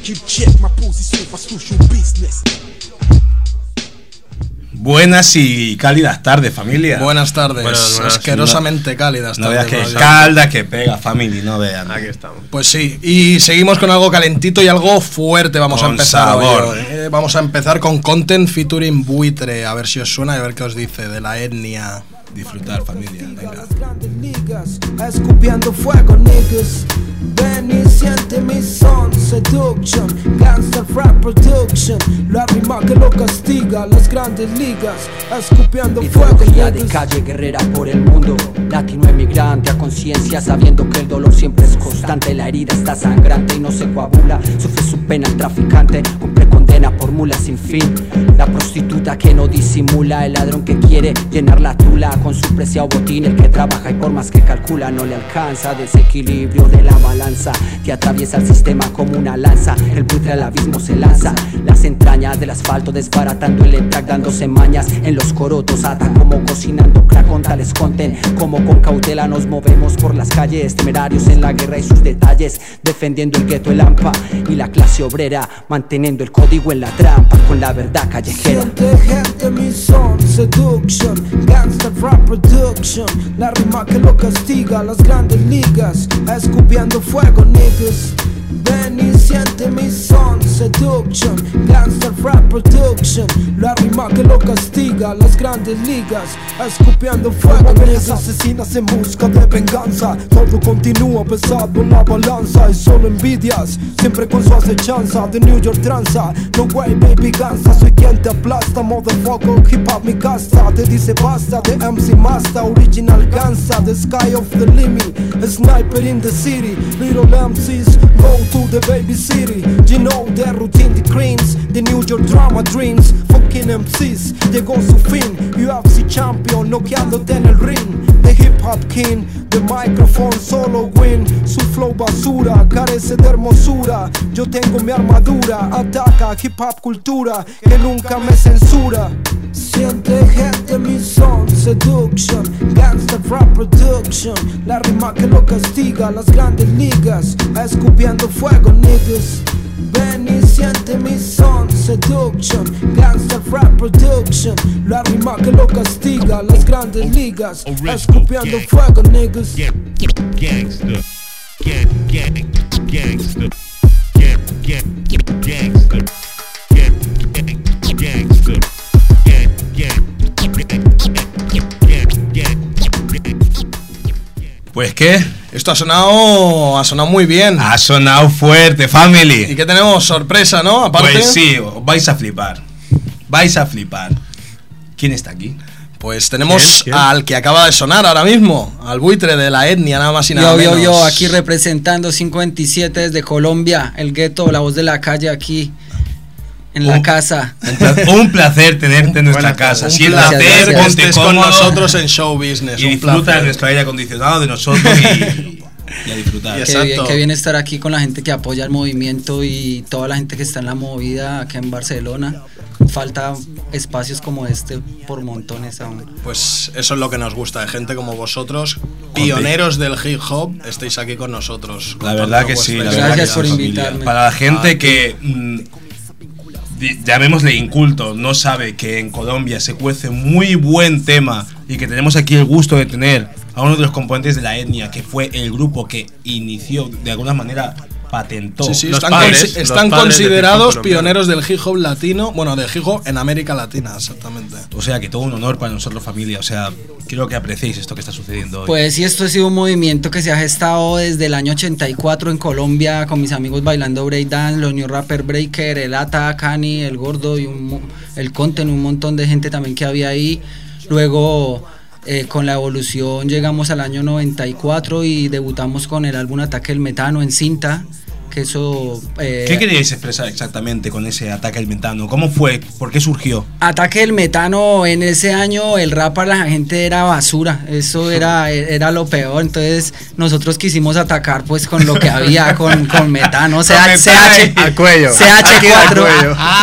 Buenas y cálidas tardes, familia. Buenas tardes, asquerosamente cálidas tardes. No veas que calda que pega, familia, no vean. Aquí estamos. Pues sí, y seguimos con algo calentito y algo fuerte. Vamos a empezar hoy. Vamos a empezar con Content featuring Buitre. A ver si os suena y a ver qué os dice de la etnia. Disfrutar, familia, venga. Escupiendo fuego, niggas. Ven y siente mi son. Seduction, gangster rap production. La rima que lo castiga, las grandes ligas. Escupiendo fuego, niggas. De calle guerrera por el mundo. Latino emigrante a conciencia, sabiendo que el dolor siempre es constante. La herida está sangrante y no se coagula. Sufre su pena el traficante, cumple condena por mula sin fin. La prostituta que no disimula, el ladrón que quiere llenar la tula con su preciado botín. El que trabaja y por más que calcula no le alcanza. Desequilibrio de la balanza que atraviesa el sistema como una lanza. El buitre al abismo se lanza. Las entrañas del asfalto desbaratando el track, dándose mañas en los corotos. Ata como cocinando crack con tales conten. Como con cautela nos movemos por las calles, temerarios en la guerra y sus detalles, defendiendo el gueto, el AMPA y la clase obrera, manteniendo el código en la trampa con la verdad callejera. Siente gente mi son, seduction, gangster rap production. La rima que lo castiga, las grandes ligas. Escupiendo fuego, niggas. Ven y siente mi son, seduction, gangster rap production. La rima que lo castiga, las grandes ligas. Escupiendo fuego, niggas. Asesinas en busca de venganza. Todo continúa pesado en la balanza. Y solo envidias, siempre con su acechanza. De New York tranza, no way baby gansa. Soy quien te aplasta, motherfucker, hip hop mi casta. Te dice basta, de MC Masta. Original gansa, the sky of the limit. A sniper in the city, little MCs go to the baby city. You know the routine, the creams, the New York drama dreams. Fucking MCs, llegó su fin. UFC champion, noqueándote en el ring. The hip hop king, the microphone solo win. Su flow basura, carece de hermosura. Yo tengo mi armadura, ataca hip hop cultura que nunca me censura. Siente gente mi son, seduction, gangster rap production. La rima que lo castiga, las grandes ligas. Escupiendo fuego, niggas. Ven y siente mi son, seduction, gangster rap production. La rima que lo castiga, las grandes ligas. Escupiendo fuego, niggas. Gangster, gangster, gangster, gangster, gangster. Pues qué, esto ha sonado muy bien. ha sonado fuerte, family. ¿Y qué tenemos? Sorpresa, ¿no? Aparte. Pues sí, vais a flipar. Vais a flipar. ¿Quién está aquí? Pues tenemos ¿Quién? al que acaba de sonar ahora mismo, al buitre de la etnia, nada más y nada menos. Yo, aquí representando 527 desde Colombia, el gueto, la voz de la calle aquí. En la casa. Un placer tenerte en nuestra casa. Un placer que estés con nosotros en Show Business. Y disfruta de nuestro aire acondicionado, de nosotros y a disfrutar. Qué bien estar aquí con la gente que apoya el movimiento y toda la gente que está en la movida acá en Barcelona. Falta espacios como este por montones aún. Pues eso es lo que nos gusta, de gente como vosotros, pioneros del hip hop, estéis aquí con nosotros. La verdad que sí. Gracias por invitarme. Para la gente que llamémosle inculto, no sabe que en Colombia se cuece muy buen tema y que tenemos aquí el gusto de tener a uno de los componentes de la etnia, que fue el grupo que inició, de alguna manera patentó. Sí, Los están padres considerados de pioneros del hip hop latino, bueno, del hip hop en América Latina, exactamente. O sea, que todo un honor para nosotros, familia. O sea, quiero que apreciéis esto que está sucediendo hoy. Pues sí, esto ha sido un movimiento que se ha gestado desde el año 84 en Colombia, con mis amigos bailando breakdance, los New Rapper Breaker, el Ata, Cani, el Gordo y el Content, un montón de gente también que había ahí. Luego, con la evolución llegamos al año 94 y debutamos con el álbum Ataque al Metano en cinta. Que eso, ¿Qué queríais expresar exactamente con ese Ataque al Metano? ¿Cómo fue? ¿Por qué surgió? Ataque al Metano, en ese año el rap para la gente era basura, eso era lo peor, entonces nosotros quisimos atacar pues con lo que había, con metano, al cuello. CH4,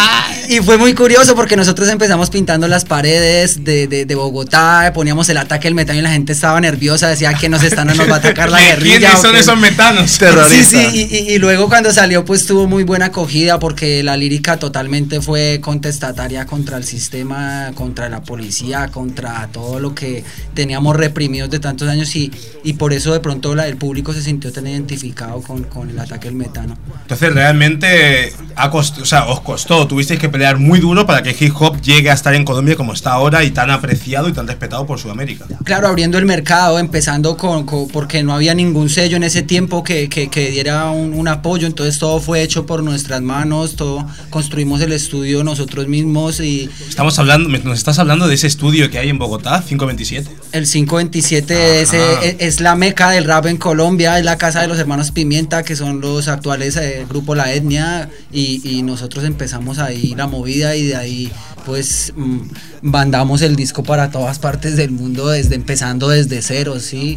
Y fue muy curioso porque nosotros empezamos pintando las paredes de Bogotá, poníamos el ataque del metano y la gente estaba nerviosa, decía que nos va a atacar la guerrilla. ¿Quiénes son esos metanos? Terroristas. Sí, y luego cuando salió pues tuvo muy buena acogida porque la lírica totalmente fue contestataria contra el sistema, contra la policía, contra todo lo que teníamos reprimidos de tantos años y por eso de pronto el público se sintió tan identificado con el ataque del metano. Entonces realmente os costó, tuvisteis que pelear muy duro para que el hip hop llegue a estar en Colombia como está ahora y tan apreciado y tan respetado por Sudamérica. Claro, abriendo el mercado, empezando porque no había ningún sello en ese tiempo que diera un apoyo, entonces todo fue hecho por nuestras manos, todo construimos el estudio nosotros mismos y... Nos estás hablando de ese estudio que hay en Bogotá, 527. El 527 es la meca del rap en Colombia, es la casa de los hermanos Pimienta, que son los actuales grupo La Etnia, y nosotros empezamos ahí la movida y de ahí pues mandamos el disco para todas partes del mundo, empezando desde cero, ¿sí?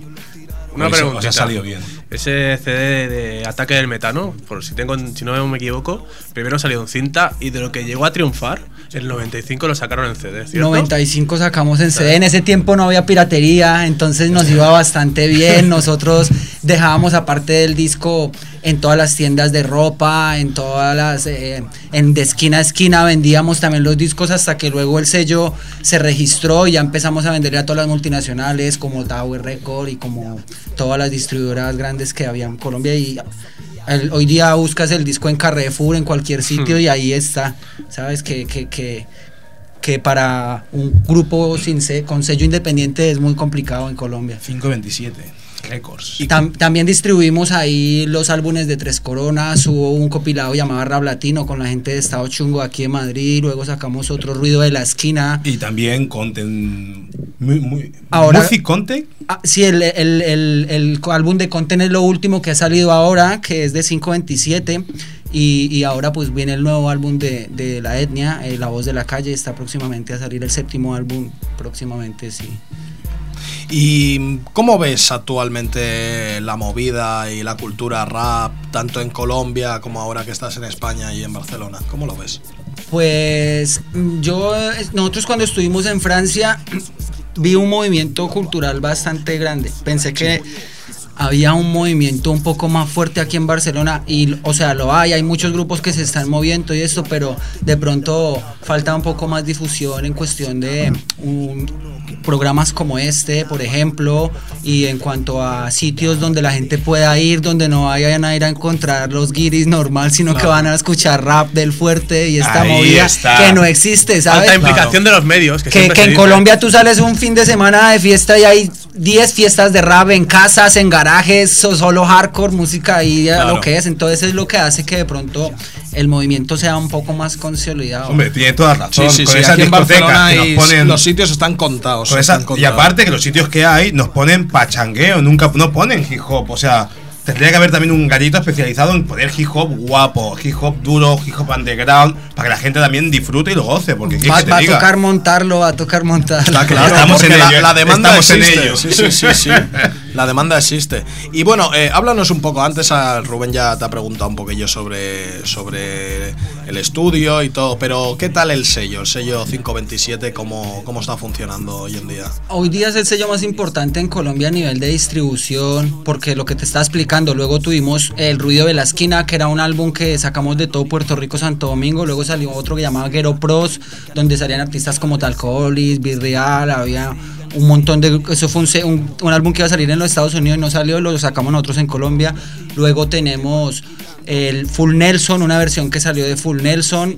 Una pregunta. Os ha salido bien. Ese CD de Ataque del Metano, si no me equivoco, primero salió en cinta y de lo que llegó a triunfar, el 95 lo sacaron en CD, ¿cierto? 95 sacamos en CD, en ese tiempo no había piratería, entonces nos iba bastante bien, nosotros dejábamos aparte del disco en todas las tiendas de ropa, en todas las, de esquina a esquina vendíamos también los discos hasta que luego el sello se registró y ya empezamos a venderle a todas las multinacionales como Tower Record y como todas las distribuidoras grandes que había en Colombia y hoy día buscas el disco en Carrefour, en cualquier sitio y ahí está, sabes que para un grupo con sello independiente es muy complicado en Colombia. 527 Records. También distribuimos ahí los álbumes de Tres Coronas, hubo un compilado llamado Rap Latino con la gente de Estado Chungo aquí en Madrid, luego sacamos otro Ruido de la Esquina. Y también Content, Music Content. Sí, el álbum de Content es lo último que ha salido ahora, que es de 527. Y ahora pues viene el nuevo álbum de La Etnia, La Voz de la Calle, está próximamente a salir el 7º álbum, próximamente, sí. ¿Y cómo ves actualmente la movida y la cultura rap, tanto en Colombia como ahora que estás en España y en Barcelona? ¿Cómo lo ves? Pues nosotros cuando estuvimos en Francia vi un movimiento cultural bastante grande. Pensé que había un movimiento un poco más fuerte aquí en Barcelona y, o sea, hay muchos grupos que se están moviendo y esto, pero de pronto falta un poco más difusión en cuestión de programas como este, por ejemplo, y en cuanto a sitios donde la gente pueda ir, donde no vayan a ir a encontrar los guiris normal, sino que van a escuchar rap del fuerte y esta movida que no existe, ¿sabes? Alta implicación de los medios. Que en Colombia tú sales un fin de semana de fiesta y hay 10 fiestas de rap en casas, en garajes, solo hardcore, música y lo que es. Entonces es lo que hace que de pronto el movimiento sea un poco más consolidado. Hombre, tiene toda razón. Sí, con esas aquí en Barcelona que nos ponen, los sitios están contados. Y aparte que los sitios que hay nos ponen pachangueo, no ponen hip hop, o sea, tendría que haber también un gallito especializado en poner hip hop guapo, hip hop duro, hip hop underground, para que la gente también disfrute y lo goce, porque va a tocar montarlo. Está claro, estamos en ello. La demanda existe. En ello. Sí. La demanda existe. Y bueno, háblanos un poco, antes Rubén ya te ha preguntado un poquillo sobre el estudio y todo, pero ¿qué tal el sello 527, cómo está funcionando hoy en día? Hoy día es el sello más importante en Colombia a nivel de distribución, porque lo que te estaba explicando, luego tuvimos El Ruido de la Esquina, que era un álbum que sacamos de todo Puerto Rico, Santo Domingo, luego salió otro que llamaba Guero Pros, donde salían artistas como Talcolis, Virreal, había un montón de... Eso fue un álbum que iba a salir en los Estados Unidos y no salió, lo sacamos nosotros en Colombia. Luego tenemos el Full Nelson, una versión que salió de Full Nelson,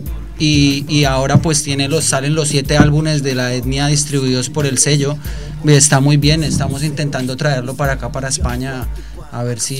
y ahora pues salen los 7 álbumes de La Etnia distribuidos por el sello. Está muy bien, estamos intentando traerlo para acá, para España, a ver si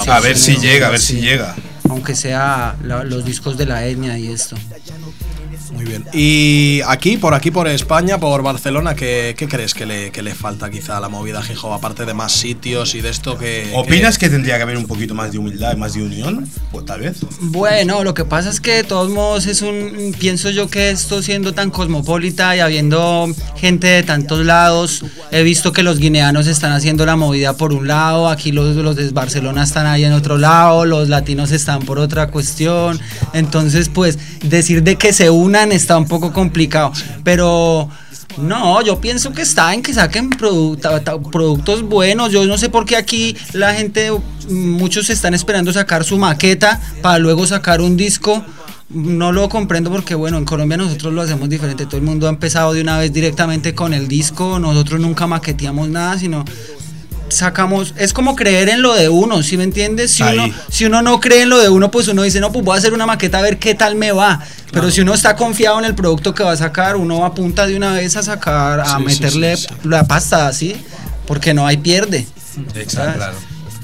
llega. Aunque sea los discos de La Etnia y esto. Muy bien. Y aquí por España, por Barcelona, ¿qué crees que le falta quizá a la movida hip hop, aparte de más sitios y de esto que... ¿Opinas que tendría que haber un poquito más de humildad, más de unión? Pues tal vez. Bueno, lo que pasa es que de todos modos pienso yo que esto siendo tan cosmopolita y habiendo gente de tantos lados, he visto que los guineanos están haciendo la movida por un lado, aquí los de Barcelona están ahí en otro lado, los latinos están por otra cuestión, entonces pues decir de que se unan está un poco complicado, pero no, yo pienso que está en que saquen productos buenos. Yo no sé por qué aquí la gente, muchos están esperando sacar su maqueta para luego sacar un disco. No lo comprendo porque bueno, en Colombia nosotros lo hacemos diferente, todo el mundo ha empezado de una vez directamente con el disco, nosotros nunca maqueteamos nada, sino sacamos, es como creer en lo de uno, ¿sí me entiendes? Si uno no cree en lo de uno, pues uno dice, no, pues voy a hacer una maqueta a ver qué tal me va. Pero si uno está confiado en el producto que va a sacar, uno apunta de una vez a sacar, a meterle la pasta, ¿sí? Porque no hay pierde. Exacto, claro.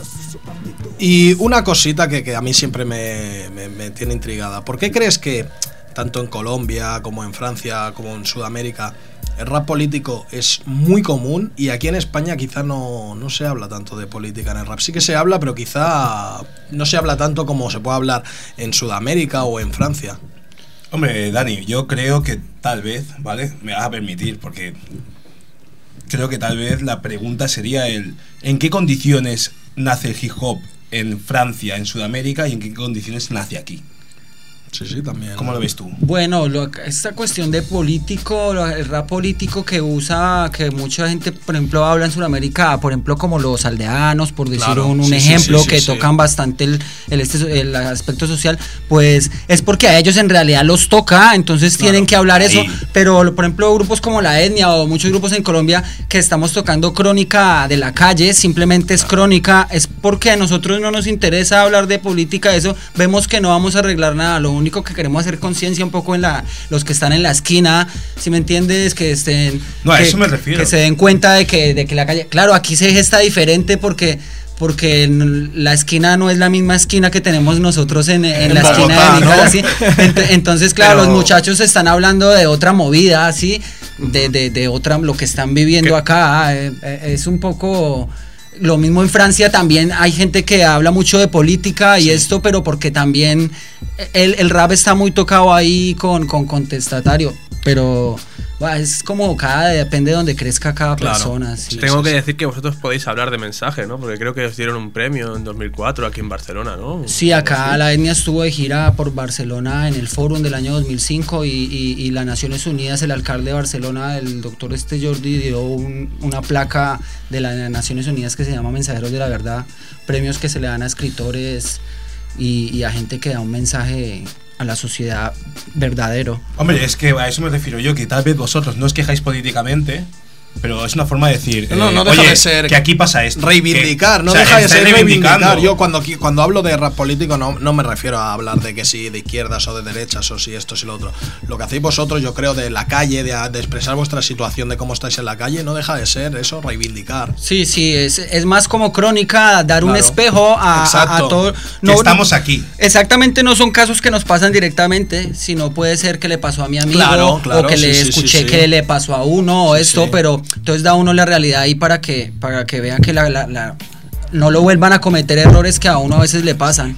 Y una cosita que a mí siempre me tiene intrigada. ¿Por qué crees que tanto en Colombia como en Francia como en Sudamérica el rap político es muy común y aquí en España quizá no se habla tanto de política en el rap? Sí que se habla, pero quizá no se habla tanto como se puede hablar en Sudamérica o en Francia. Hombre, Dani, yo creo que tal vez, ¿vale? Me vas a permitir, porque creo que tal vez la pregunta sería ¿en qué condiciones nace el hip hop en Francia, en Sudamérica, y en qué condiciones nace aquí? Sí, también. ¿Cómo lo ves tú? Bueno, esta cuestión de político, el rap político que usa, que mucha gente, por ejemplo, habla en Sudamérica, por ejemplo, como los aldeanos, por decir un ejemplo, que tocan bastante el aspecto social, pues es porque a ellos en realidad los toca, entonces tienen que hablar eso, pero por ejemplo, grupos como La Etnia o muchos grupos en Colombia que estamos tocando crónica de la calle, simplemente es crónica, es porque a nosotros no nos interesa hablar de política, eso, vemos que no vamos a arreglar nada, lo único que queremos hacer conciencia un poco en los que están en la esquina, si me entiendes, que estén, no, a eso me refiero, que se den cuenta de que la calle, claro, aquí se gesta diferente porque la esquina no es la misma esquina que tenemos nosotros en la Bogotá, esquina de mi casa, ¿no? ¿sí? Entonces claro, los muchachos están hablando de otra movida, ¿sí? de otra, lo que están viviendo acá, es un poco... Lo mismo en Francia, también hay gente que habla mucho de política y esto, pero porque también el rap está muy tocado ahí con contestatario, pero es como depende de donde crezca cada persona. Sí. Tengo que decir que vosotros podéis hablar de mensaje, ¿no? Porque creo que os dieron un premio en 2004 aquí en Barcelona, ¿no? Sí, acá La Etnia estuvo de gira por Barcelona en el Fórum del año 2005 y las Naciones Unidas, el alcalde de Barcelona, el doctor Jordi, dio una placa de las Naciones Unidas que se llama Mensajeros de la Verdad, premios que se le dan a escritores y a gente que da un mensaje a la sociedad verdadero. Hombre, es que a eso me refiero yo, que tal vez vosotros no os quejáis políticamente, pero es una forma de decir, no deja oye, de ser que aquí pasa esto. Reivindicar, no deja de ser reivindicar. Yo cuando hablo de rap político no me refiero a hablar de que si de izquierdas o de derechas o si esto, si lo otro. Lo que hacéis vosotros, yo creo, de la calle, de expresar vuestra situación, de cómo estáis en la calle, no deja de ser eso, reivindicar. Sí, es más como crónica, dar un espejo a todo. No, estamos aquí. Exactamente, no son casos que nos pasan directamente, sino puede ser que le pasó a mi amigo, o que le escuché que le pasó a uno o esto, pero entonces da uno la realidad ahí para que vean que no lo vuelvan a cometer errores que a uno a veces le pasan.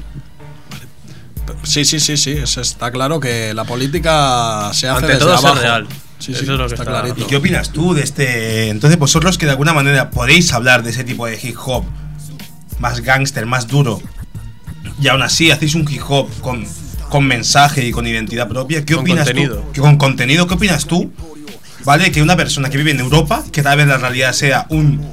Sí, eso está claro que la política se hace ante desde todo abajo. Es real. Sí, eso es lo que está está clarito. ¿Y qué opinas tú de este? Entonces vosotros que de alguna manera podéis hablar de ese tipo de hip hop más gángster, más duro, y aún así hacéis un hip hop con mensaje y con identidad propia, ¿qué opinas tú? Con contenido, ¿qué opinas tú? ¿Vale? Que una persona que vive en Europa, que tal vez la realidad sea un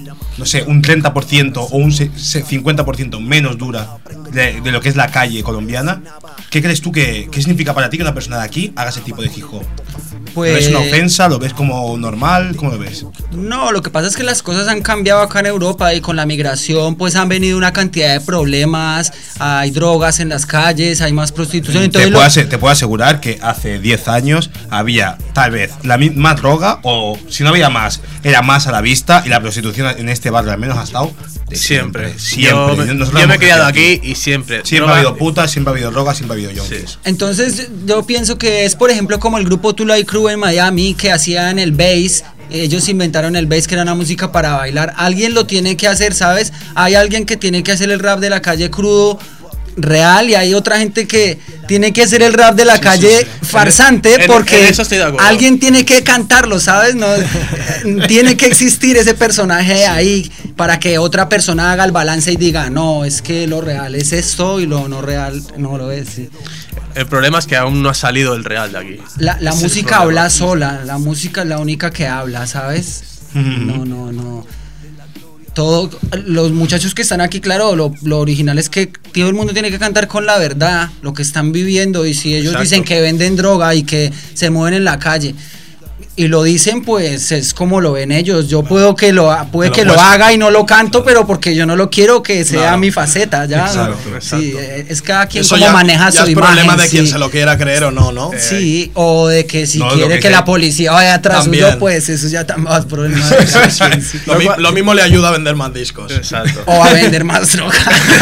30% o un 50% menos dura de lo que es la calle colombiana, ¿qué crees tú qué significa para ti que una persona de aquí haga ese tipo de hip hop? Pues, ¿lo ves una ofensa? ¿Lo ves como normal? ¿Cómo lo ves? No, lo que pasa es que las cosas han cambiado acá en Europa y con la migración pues han venido una cantidad de problemas, hay drogas en las calles, hay más prostitución. Entonces te puedo asegurar que hace 10 años había tal vez la misma droga, o si no había más, era más a la vista, y la prostitución en este barrio al menos ha estado Siempre. Siempre. Yo Nosotros me he hemos criado crecido aquí y siempre. Siempre droga- ha habido putas, siempre ha habido drogas, siempre ha habido yonkis. Sí. Entonces yo pienso que es por ejemplo como el grupo Tulay Crew en Miami que hacían el bass. Ellos inventaron el bass, que era una música para bailar. Alguien lo tiene que hacer, ¿sabes? Hay alguien que tiene que hacer el rap de la calle crudo real y hay otra gente que tiene que hacer el rap de la calle farsante en porque eso estoy de acuerdo. alguien tiene que cantarlo, ¿sabes? No, tiene que existir ese personaje ahí para que otra persona haga el balance y diga, no, es que lo real es esto y lo no real no lo es. Sí. El problema es que aún no ha salido el real de aquí. La Ese es el música problema. habla sola, la música es la única que habla, ¿sabes? No. Todos los muchachos que están aquí, claro, lo original es que todo el mundo tiene que cantar con la verdad, lo que están viviendo, y si ellos Exacto. dicen que venden droga y que se mueven en la calle y lo dicen, pues es como lo ven ellos. Yo puedo que lo haga y no lo canto, pero porque yo no lo quiero que sea Claro. mi faceta, ya. Exacto, Sí, es cada quien Eso como maneja ya su es problema imagen. de quien sí. se lo quiera creer o no, ¿no? Sí, o de que si No, lo quiere que que sea. la policía vaya atrás También. suyo, pues eso ya está más problema de cada quien, sí. Lo mismo le ayuda a vender más discos. Exacto. O a vender más droga.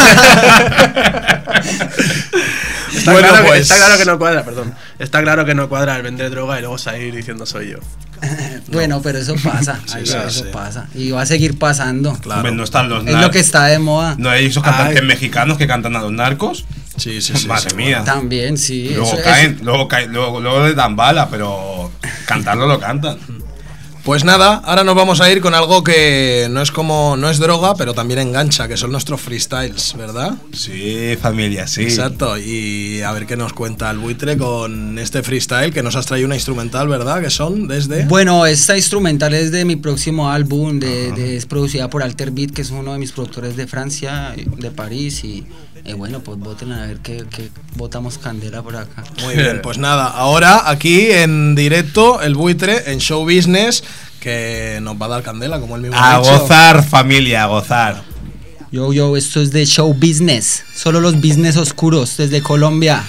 Está, Bueno, claro pues- está claro que no cuadra, perdón. Está claro que no cuadra el vender droga y luego salir diciendo soy yo. Bueno, pero eso pasa. Ay, sí, eso sí. pasa. Y va a seguir pasando. Claro. Hombre, no están los Es lo que está de moda. No hay esos cantantes Ay. mexicanos que cantan a los narcos. Sí. Madre mía. También, sí. Luego eso- caen, luego les dan bala, pero cantarlo lo cantan. Pues nada, ahora nos vamos a ir con algo que no es droga, pero también engancha, que son nuestros freestyles, ¿verdad? Sí, familia, sí. Exacto, y a ver qué nos cuenta el buitre con este freestyle que nos has traído una instrumental, ¿verdad? Que son desde... Bueno, esta instrumental es de mi próximo álbum, es producida por Alter Beat, que es uno de mis productores de Francia, de París, y bueno, pues voten a ver qué botamos candela por acá. Muy bien, pues nada, ahora aquí en directo el buitre en Show Business, que nos va a dar candela, como él mismo A ha dicho. gozar, familia, a gozar. Yo, esto es de Show Business, solo los business oscuros desde Colombia.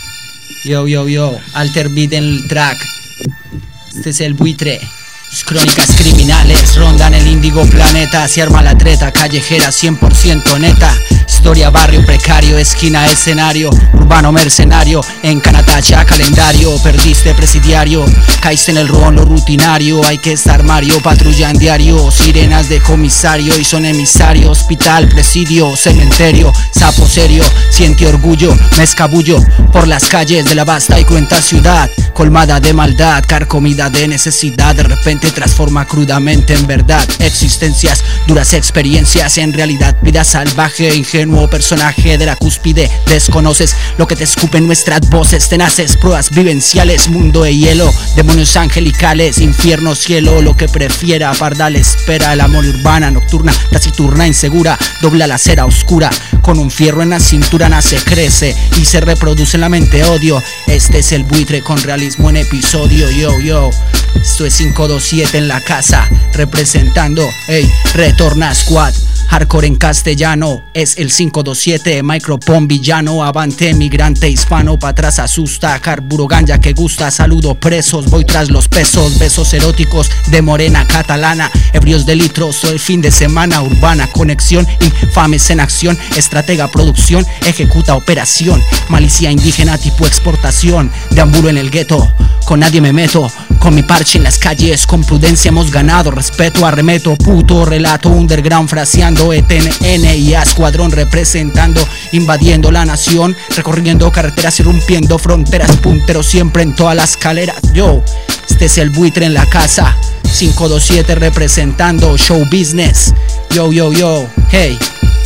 Yo, Alter Beat en el track. Este es el buitre. Sus crónicas criminales rondan el índigo planeta. Se arma la treta callejera 100% neta. Historia, barrio precario, esquina, escenario. Urbano mercenario, en Canatacha, calendario. Perdiste presidiario, caíste en el ron, lo rutinario. Hay que estar Mario, patrulla en diario. Sirenas de comisario y son emisarios. Hospital, presidio, cementerio. Sapo serio, siente orgullo. Me escabullo por las calles de la vasta y cruenta ciudad. Colmada de maldad, carcomida de necesidad. De repente transforma crudamente en verdad. Existencias, duras experiencias. En realidad, vida salvaje, ingenuo personaje de la cúspide. Desconoces lo que te escupen nuestras voces tenaces. Pruebas vivenciales, mundo de hielo. Demonios angelicales, infierno, cielo. Lo que prefiera, pardal espera. El amor urbana, nocturna, taciturna, insegura. Dobla la cera oscura. Con un fierro en la cintura nace, crece y se reproduce en la mente odio. Este es el buitre con realismo en episodio. Yo. Esto es 527 en la casa, representando, retorna squad. Hardcore en castellano, es el 527, micropon villano, avante migrante hispano, pa' atrás asusta, carburo ganja que gusta, saludo presos, voy tras los pesos, besos eróticos de morena catalana, ebrios de litros, todo el fin de semana, urbana, conexión, infames en acción, estratega producción, ejecuta operación, malicia indígena tipo exportación, deambulo en el gueto, con nadie me meto, con mi parche en las calles, con prudencia hemos ganado, respeto, arremeto, puto relato, underground fraseando, ETN y a escuadrón representando, invadiendo la nación, recorriendo carreteras y rompiendo fronteras, puntero siempre en todas las escaleras. Yo, este es el buitre en la casa, 527 representando Show Business. Yo, hey.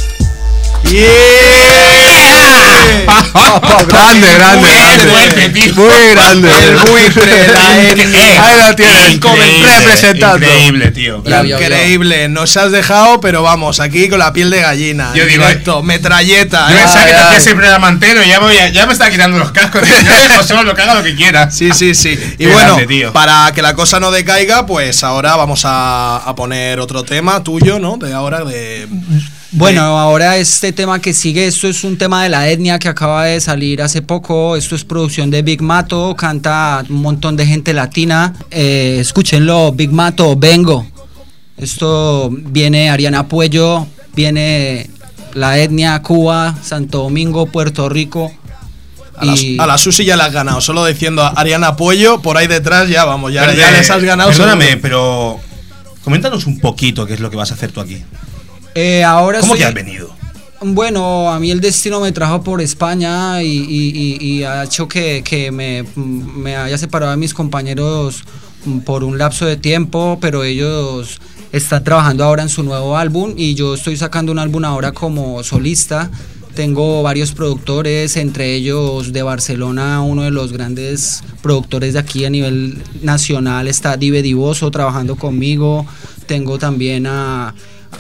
Grande, tío. Muy grande. El buitre, Ahí lo tienes. Increíble, Representando. Increíble, tío. Yo. Increíble, nos has dejado, pero vamos, aquí con la piel de gallina. Yo digo, directo, metralleta. Yo pensaba que te hacía ay. siempre el mantero y ya me está quitando los cascos. Yo dejo solo, que haga lo que quiera. Sí. Y Qué bueno, grande, tío. para que la cosa no decaiga, pues ahora vamos a poner otro tema tuyo, ¿no? De ahora, de... Bueno, ahora este tema que sigue, esto es un tema de la etnia que acaba de salir hace poco, esto es producción de Big Mato, canta un montón de gente latina, escúchenlo, Big Mato, vengo. Esto viene Ariana Puello, viene la etnia, Cuba, Santo Domingo, Puerto Rico. A la Susi ya la has ganado, solo diciendo a Ariana Puello, por ahí detrás ya vamos, ya les has ganado. Perdóname, seguro. pero coméntanos un poquito qué es lo que vas a hacer tú aquí. Ahora ¿Cómo estoy- que has venido? Bueno, a mí el destino me trajo por España y ha hecho que me haya separado de mis compañeros por un lapso de tiempo, pero ellos están trabajando ahora en su nuevo álbum y yo estoy sacando un álbum ahora como solista. Tengo varios productores, entre ellos de Barcelona, uno de los grandes productores de aquí a nivel nacional está Dive Divoso trabajando conmigo. Tengo también a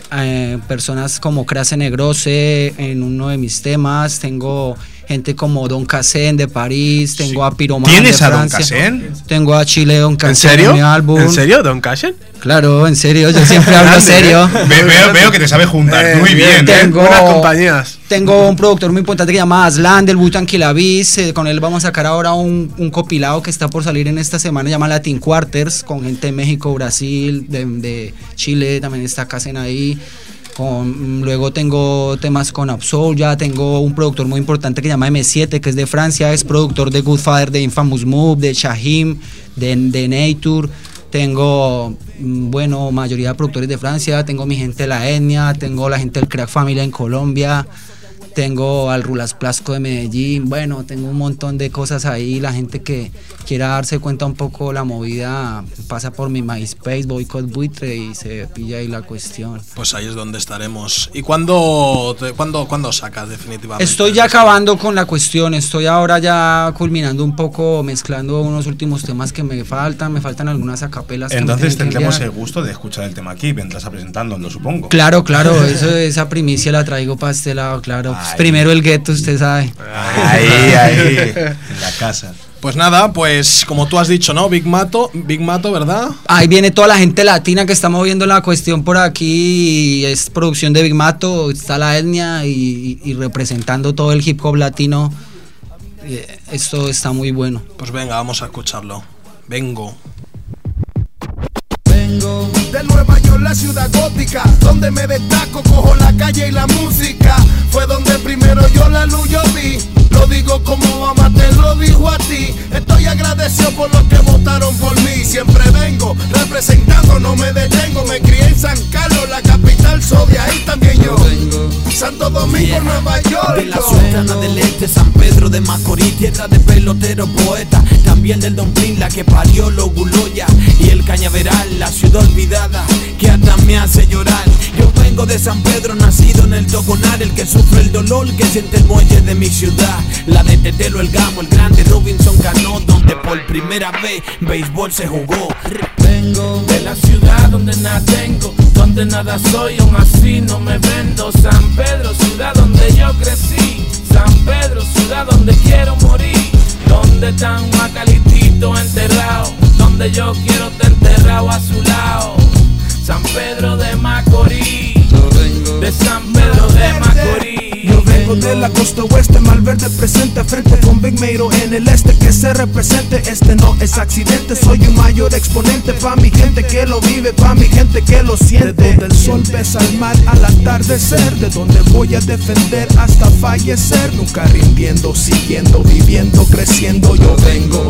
personas como Crase Negrose en uno de mis temas. Tengo gente como Don Casen de París. Tengo a Pyroman ¿Tienes de a Don Francia. Casen? Tengo a Chile Don Casen ¿En serio? en mi álbum. ¿En serio, Don Cashen? Claro, en serio, yo siempre hablo serio. Veo que te sabes juntar muy bien, tengo- Buenas compañías. Tengo un productor muy importante que se llama Aslan del Wu-Tang Killa Beats. Con él vamos a sacar ahora un compilado que está por salir en esta semana, se llama Latin Quarters, con gente de México, Brasil, de Chile, también está Casen ahí. Luego tengo temas con Absol, ya tengo un productor muy importante que se llama M7, que es de Francia, es productor de Goodfather, de Infamous Move, de Shahim, de Nature. Tengo, bueno, mayoría de productores de Francia, tengo mi gente de la etnia, tengo la gente del Crack Family en Colombia, tengo al Rulas Plasco de Medellín, bueno, tengo un montón de cosas ahí. La gente que quiera darse cuenta un poco la movida pasa por mi MySpace, Boycott Buitre, y se pilla ahí la cuestión. Pues ahí es donde estaremos. ¿Y cuándo sacas definitivamente? Estoy ya acabando con la cuestión, estoy ahora ya culminando un poco, mezclando unos últimos temas que me faltan algunas acapelas. que me Entonces tienen que tendremos enviar. el gusto de escuchar el tema aquí, vendrás a presentándolo, supongo. Claro, esa primicia la traigo para este lado, claro. Pues Ay. primero el gueto, usted sabe. Ahí, en la casa. Pues nada, pues como tú has dicho, ¿no? Big Mato, ¿verdad? Ahí viene toda la gente latina que está moviendo la cuestión por aquí. Es producción de Big Mato, está la etnia y representando todo el hip hop latino. Esto está muy bueno. Pues venga, vamos a escucharlo. Vengo. De Nueva York, la ciudad gótica, donde me destaco, cojo la calle y la música. Fue donde primero yo la luz yo vi. Lo digo como mamá te lo dijo a ti. Estoy agradecido por los que votaron por mí. Siempre vengo representando, no me detengo. Me crié en San Carlos, la capital, soy de ahí también yo. Santo Domingo, Nueva York. De la Sultana del Este, San Pedro de Macorís, tierra de pelotero poeta. También del Don Plin, la que parió los Guloya. Y el Cañaveral, la ciudad olvidada, que hasta me hace llorar. Yo vengo de San Pedro, nacido en el Toconar. El que sufre el dolor, que siente el muelle de mi ciudad. La de Tetelo, el Gamo, el grande Robinson Cano, donde por primera vez béisbol se jugó. Vengo de la ciudad donde nada tengo, donde nada soy, aún así no me vendo. San Pedro, ciudad donde yo crecí. San Pedro, ciudad donde quiero morir. Donde están Macalitito enterrado, donde yo quiero estar enterrado a su lado. San Pedro de Macorís, de San Pedro de Macorís. Yo vengo de la costa oeste, Malverde presente, frente con Big Mato en el este, que se represente. Este no es accidente, soy un mayor exponente. Pa' mi gente que lo vive, pa' mi gente que lo siente. De donde el sol besa al mar al atardecer, de donde voy a defender hasta fallecer. Nunca rindiendo, siguiendo, viviendo, creciendo. Yo vengo.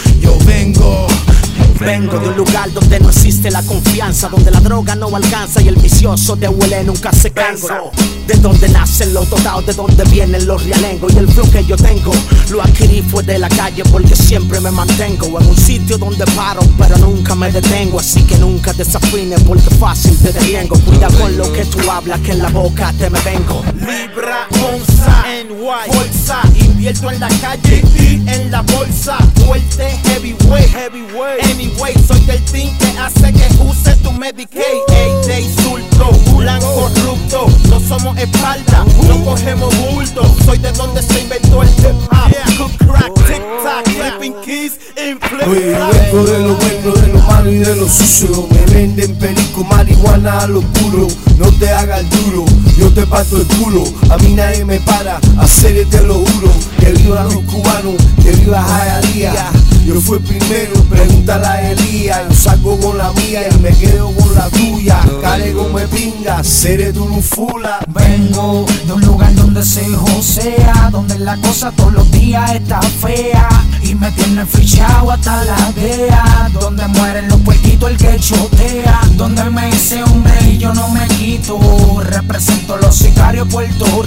Vengo de un lugar donde no existe la confianza, donde la droga no alcanza y el vicioso de huele nunca se cansa. De donde nacen los dotados, de donde vienen los realengos. Y el flow que yo tengo lo adquirí fue de la calle, porque siempre me mantengo en un sitio donde paro pero nunca me detengo. Así que nunca desafines porque fácil te deriengo. Cuida con lo que tú hablas, que en la boca te me vengo. Libra, onza, NY, bolsa, invierto en la calle y en la bolsa. Fuerte, heavyweight, anyway, soy del team que hace que use tu Medicaid. Ey, de insulto, blanco corrupto, no somos espalda, no cogemos bulto. Soy de donde se inventó el hip hop, cook crack, tic tac, flipping keys, in flip Oye, vengo de lo bueno, de lo malo y de lo sucio. Me venden perico, marihuana a lo puro. No te hagas duro, yo te parto el culo. A mí nadie me para, a series te lo juro. Que viva los cubanos, que viva Jayalía. Yo fui primero, pregúntale a Elías. Yo salgo con la mía y me quedo con la tuya. Carego me Taringa, seré tu lufula. Vengo de un lugar donde se josea, donde la cosa todos los días está fea y me tienen fichado hasta la DEA, donde mueren los puerquitos el que chotea, donde me hice hombre y yo no me quito. Represento los sicarios de Puerto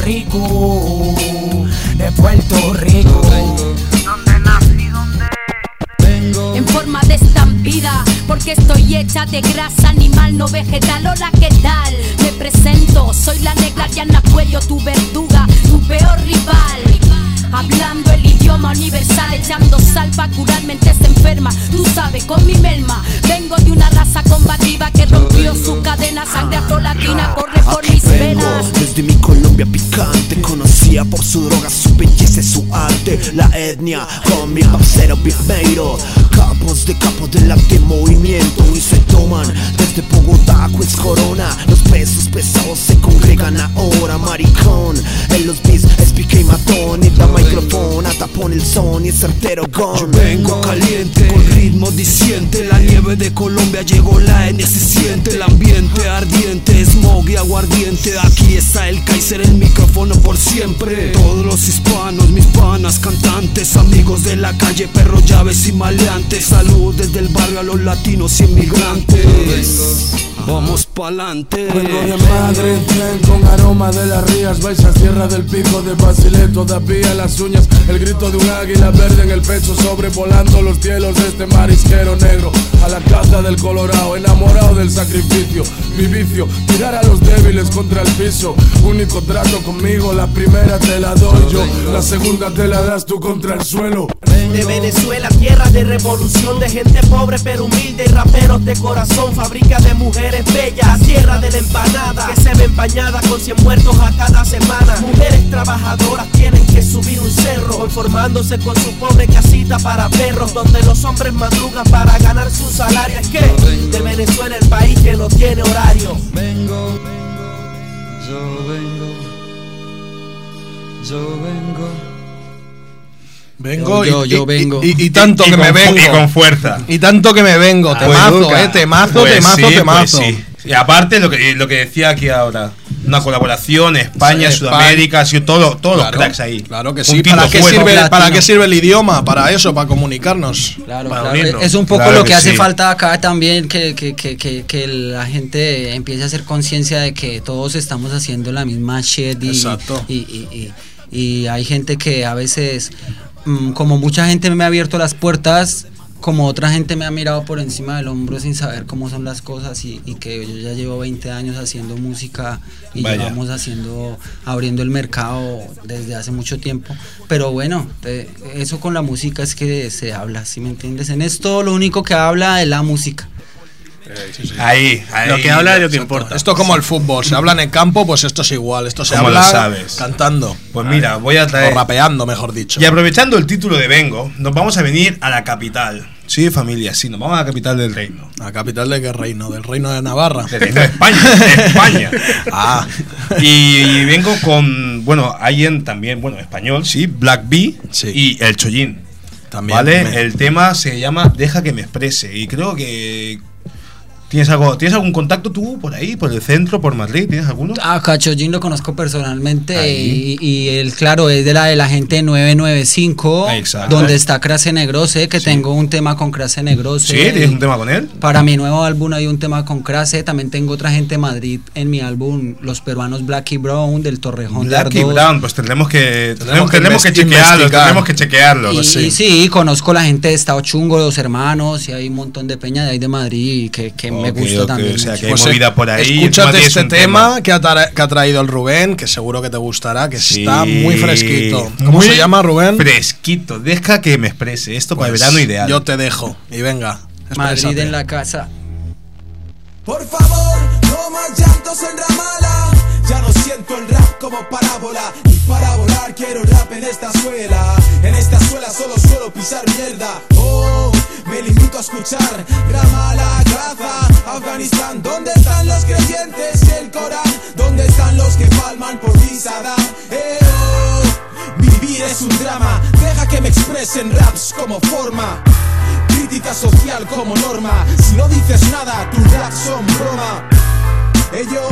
Rico, de Puerto Rico. Donde nací, donde vengo. En forma de estampida, porque estoy hecha de grasa animal, no vegetal. Hola, ¿qué tal? Me presento, soy la negra Diana Cuello, tu verduga, tu peor rival. Hablando el idioma universal, echando sal pa' curar mentes enfermas. Tú sabes, con mi melma vengo de una raza combativa que rompió su cadena. Sangre afrolatina corre por mis venas. Desde mi Colombia picante, conocida por su droga, su belleza y su arte. La etnia con mi parcero Big Meiro, capos del arte movimiento. Y se toman desde Bogotá, Queens, Corona. Los pesos pesados se congregan ahora, maricón. En los beats es pique y matón. Y da micrófono, tapón el son y es certero gone. Yo vengo caliente, con ritmo diciente. La nieve de Colombia llegó, la etnia se siente. El ambiente ardiente, smog y aguardiente. Aquí está el Kaiser, el micrófono por siempre. Todos los hispanos, mis panas, cantantes, amigos de la calle, perros, llaves y maleantes. Salud desde el barrio a los latinos y inmigrantes. Vamos pa'lante. Vengo de Madrid, tren con aroma de las rías. Vais a Sierra del Pico de Basilea, todavía las uñas. El grito de un águila verde en el pecho, sobrevolando los cielos de este marisquero negro. A la caza del Colorado, enamorado del sacrificio. Mi vicio, tirar a los débiles contra el piso. Único trato conmigo, la primera te la doy yo, la segunda te la das tú contra el suelo. De Venezuela, tierra de revolución, de gente pobre pero humilde y raperos de corazón. Fábrica de mujeres bellas, tierra de la empanada, que se ve empañada con 100 muertos a cada semana. Mujeres trabajadoras tienen que subir un cerro, conformándose con su pobre casita para perros, donde los hombres madrugan para ganar su salario. Es que de Venezuela, el país que no tiene horario. Vengo, yo vengo, yo vengo. Vengo yo vengo. Y tanto que me vengo. Y con fuerza. Y tanto que me vengo. Temazo, temazo, Pues temazo, sí, temazo. pues sí. Y aparte lo que decía aquí ahora, una colaboración España, Sí, Sudamérica, ha sido todos Claro, los cracks ahí. Claro que sí. Puntito ¿Para qué, fuera. ¿Para qué sirve el idioma? Para eso, para comunicarnos. Claro, para claro. unirnos. Es un poco Claro lo que que hace sí. falta acá también, que la gente empiece a hacer conciencia de que todos estamos haciendo la misma shit. Exacto. Y hay gente que a veces, como mucha gente me ha abierto las puertas, como otra gente me ha mirado por encima del hombro sin saber cómo son las cosas, y que yo ya llevo 20 años haciendo música y Vaya. llevamos abriendo el mercado desde hace mucho tiempo. Pero bueno, eso con la música es que se habla, ¿sí me entiendes? En esto lo único que habla es la música. Ahí. Lo que habla es lo que importa. Esto es como el fútbol, se habla en el campo, pues esto es igual. Esto se ¿Cómo habla lo sabes? cantando. Pues mira, voy a traer. O rapeando, mejor dicho. Y aprovechando el título de Vengo, nos vamos a venir a la capital. Sí, familia, sí, nos vamos a la capital del reino. ¿La capital de qué reino? ¿Del reino de Navarra? Del reino de España, de España. Ah. Y vengo con, bueno, alguien también, bueno, español, sí, Black B Sí. y El Chollín. También. ¿Vale? El tema se llama Deja que me exprese. Y creo que ¿Tienes algún contacto tú por ahí, por el centro, por Madrid? ¿Tienes alguno? A Cachollín lo conozco personalmente Ahí. y él, claro, es de la gente 995, Exacto. donde está Crase Negrose, que tengo un tema con Crase Negrose. ¿Sí? ¿Tienes un tema con él? Para mi nuevo álbum hay un tema con Crase, también tengo otra gente de Madrid en mi álbum, los peruanos Blacky Brown, del Torrejón de Blacky Ardoz. Brown, pues tendremos que investigar. chequearlos. Y sí, conozco la gente de Estado Chungo, los hermanos, y hay un montón de peña de ahí de Madrid que me gusta también. O sea, que hay mucho. movida por ahí. Escúchate Madrid es este un tema que ha traído el Rubén, que seguro que te gustará, que está muy fresquito. ¿Cómo Muy se llama, Rubén? Fresquito. Deja que me exprese. Esto para el verano ideal. Yo te dejo. Y venga. Madrid exprésate. en la casa. Por favor, no más llantos en Ramala. Ya no siento el rap como parábola. Y para volar quiero rap en esta suela. En esta suela solo suelo pisar mierda. Oh, me limito a escuchar Ramala, Gaza, Afganistán. ¿Dónde están los creyentes del Corán? ¿Dónde están los que palman por Saddam? Oh, mi vida es un drama. Deja que me expresen raps como forma. Crítica social como norma. Si no dices nada, tus raps son broma. Ello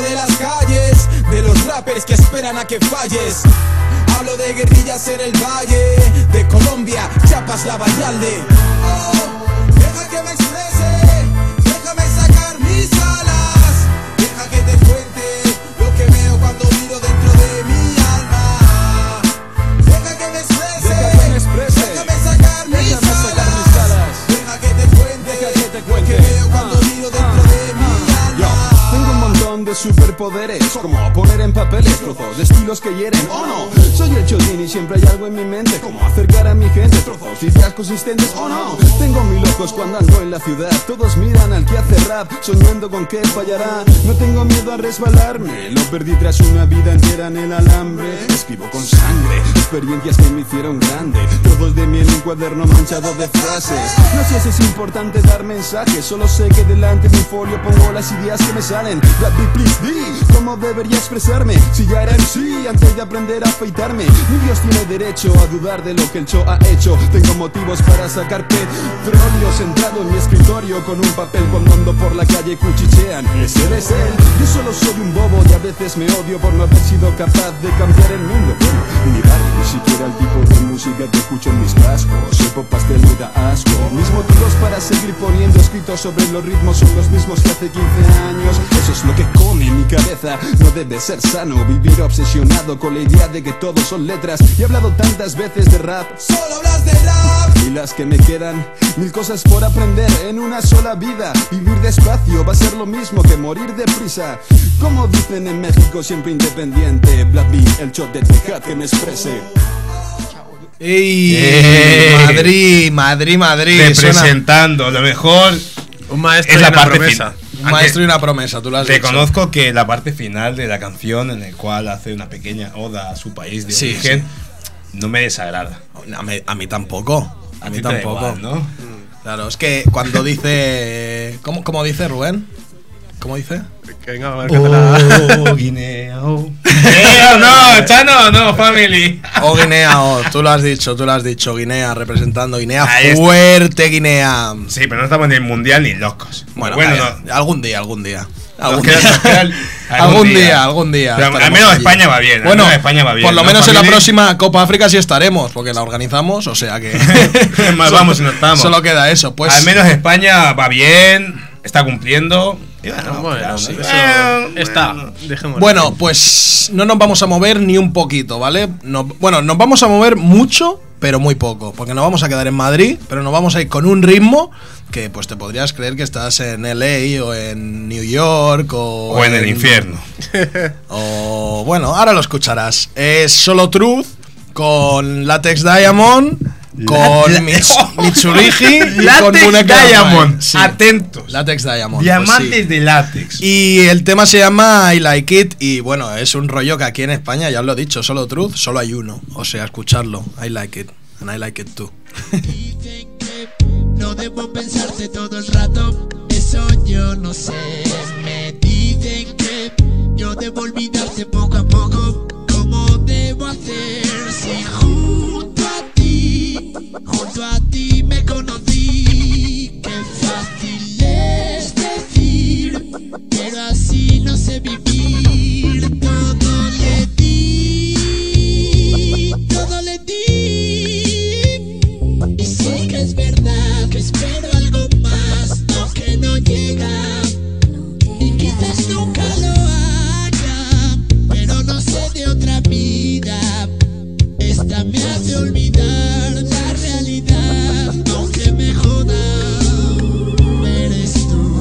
de las calles, de los rappers que esperan a que falles. Hablo de guerrillas en el valle, de Colombia, Chiapas, La Vallalde. Oh, deja que me exprese, déjame sacar mis alas. Deja que te cuente lo que veo cuando miro dentro de mi alma. Deja que me exprese, déjame sacar mis alas. Deja que te cuente lo que veo cuando miro dentro de mi alma. Tengo un montón de superpoderes, como poner en papeles trozos de estilos que hieren, ¿o no? Soy el Chodín y siempre hay algo en mi mente, como acercar a mi gente trozos y ideas consistentes, ¿o no? Tengo mil ojos cuando ando en la ciudad, todos miran al que hace rap, soñando con que fallará. No tengo miedo a resbalarme, lo perdí tras una vida entera en el alambre. Escribo con sangre, experiencias que me hicieron grande, trozos de mí en un cuaderno manchado de frases. No sé si es importante dar mensajes, solo sé que delante de mi folio pongo las ideas que me salen. Black Beat, please, di cómo debería expresarme, si ya era en sí antes de aprender a afeitarme. Ni Dios tiene derecho a dudar de lo que el Cho ha hecho. Tengo motivos para sacar petróleo sentado en mi escritorio con un papel cuando ando por la calle cuchichean. Ese es él, yo solo soy un bobo y a veces me odio por no haber sido capaz de cambiar el mundo. Bueno, ni mi barrio, ni siquiera el tipo de música que escucho en mis cascos. El pop pastel me da asco. Mis motivos para seguir poniendo escritos sobre los ritmos son los mismos que hace 15 años. Eso es lo que come mi cabeza, no debe ser sano vivir obsesionado con la idea de que todos son letras. Y he hablado tantas veces de rap, solo hablas de rap. Y las que me quedan, mil cosas por aprender en una sola vida. Vivir despacio va a ser lo mismo que morir deprisa. Como dicen en México, siempre independiente. Black Beat, el shot de Tejat que me exprese. ¡Ey! Madrid. Representando lo mejor. Un maestro es y la una parte promesa. final. Un maestro y una promesa, tú lo has dicho. Reconozco que la parte final de la canción, en el cual hace una pequeña oda a su país de origen, no me desagrada. A mí tampoco. A mí tampoco. Igual, ¿no? Claro, es que cuando dice. ¿Cómo dice Rubén? ¿Cómo dice? Que venga, a ver qué te la. Guinea, Chano, no, family. Guinea, tú lo has dicho, Guinea, representando Guinea, fuerte Guinea. Sí, pero no estamos ni en el mundial ni locos. Bueno, no. algún día. Algún día. Pero al menos España va bien. Bueno, España va bien. Por lo menos en la próxima Copa África sí estaremos, porque la organizamos, o sea que. Vamos y no estamos. Solo queda eso, pues. Al menos España va bien, está cumpliendo. Y Bueno, sí. está, dejémoslo. Bueno, pues no nos vamos a mover ni un poquito, ¿vale? Nos vamos a mover mucho, pero muy poco, porque nos vamos a quedar en Madrid, pero nos vamos a ir con un ritmo que pues te podrías creer que estás en LA o en New York o en el infierno. O bueno, ahora lo escucharás. Es Solo Truth con Latex Diamond, con Mitsubishi y con Muñeca Diamond. Sí. Atentos. Latex Diamond. Diamantes pues sí. de látex. Y el tema se llama I Like It. Y bueno, es un rollo que aquí en España, ya os lo he dicho, Solo Truth, solo hay uno. O sea, escucharlo. I Like It. And I like it too. Dicen que no debo pensarte todo el rato. Eso yo no sé. Me dicen que yo debo olvidarte poco a poco. ¿Cómo debo hacer si junto a ti me conocí? Qué fácil es decir, pero así no sé vivir. Todo le di, y sé que es verdad que espero algo más, no que no llega, y quizás nunca lo haga, pero no sé de otra vida. Esta me hace olvidar la realidad, aunque me joda, eres tú.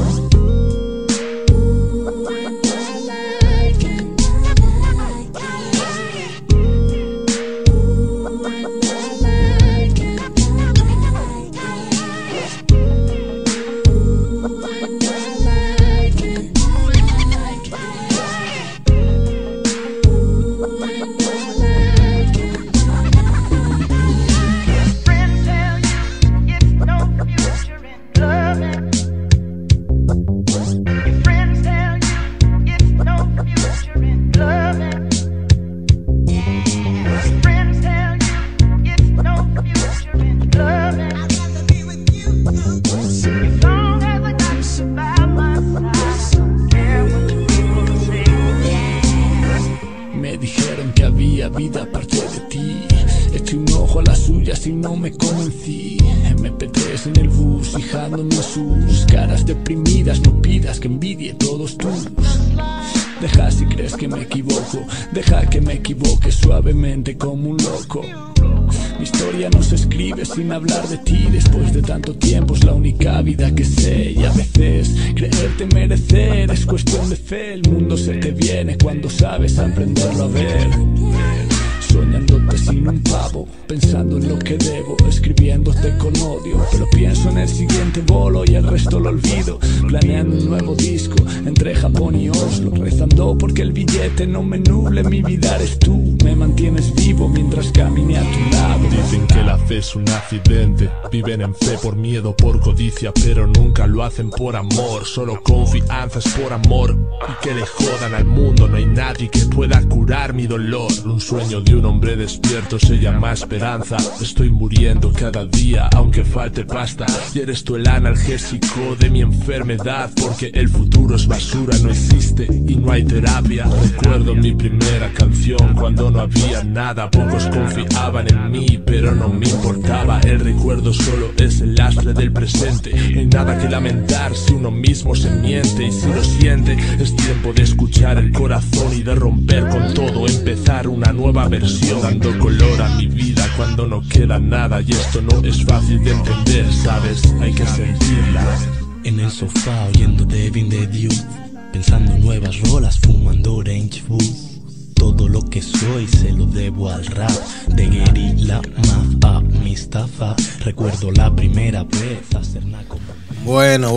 vida aparte de ti. Eché un ojo a las suyas y no me convencí. MP3 en el bus, fijándome en sus caras deprimidas. No pidas que envidie todos tus. Deja si crees que me equivoco, deja que me equivoque suavemente como un loco. Mi historia no se escribe sin hablar de ti. Después de tanto tiempo es la única vida que sé. Y a veces creerte merecer es cuestión de fe. El mundo se te viene cuando sabes aprenderlo a ver. Soñándote sin un pavo, pensando en lo que debo, escribiéndote con odio. Pero pienso en el siguiente bolo y el resto lo olvido. Planeando un nuevo disco entre Japón y Oslo, rezando porque el billete no me nuble. Mi vida eres tú, me mantienes vivo mientras camine a tu lado. Dicen que la fe es un accidente, viven en fe por miedo, por codicia, pero nunca lo hacen por amor. Solo confianza es por amor. Y que le jodan al mundo, no hay nadie que pueda curar mi dolor. Un sueño de un hombre despierto se llama esperanza. Estoy muriendo cada día aunque falte pasta. Y eres tú el analgésico de mi enfermedad, porque el futuro es basura, no existe y no hay terapia. Recuerdo mi primera canción cuando no había nada. Pocos confiaban en mí pero no me importaba. El recuerdo solo es el lastre del presente. No hay nada que lamentar si uno mismo se miente. Y si lo siente es tiempo de escuchar el corazón y de romper con todo, empezar una nueva versión, dando color a mi vida cuando no queda nada. Y esto no es fácil de entender, ¿sabes? Hay que sentirla. En el sofá oyendo Devin de Dew, pensando en nuevas rolas, fumando Orange Food. Todo lo que soy se lo debo al rap de Guerrilla Mafa Mustafa. Recuerdo la primera vez hacer naco. Bueno.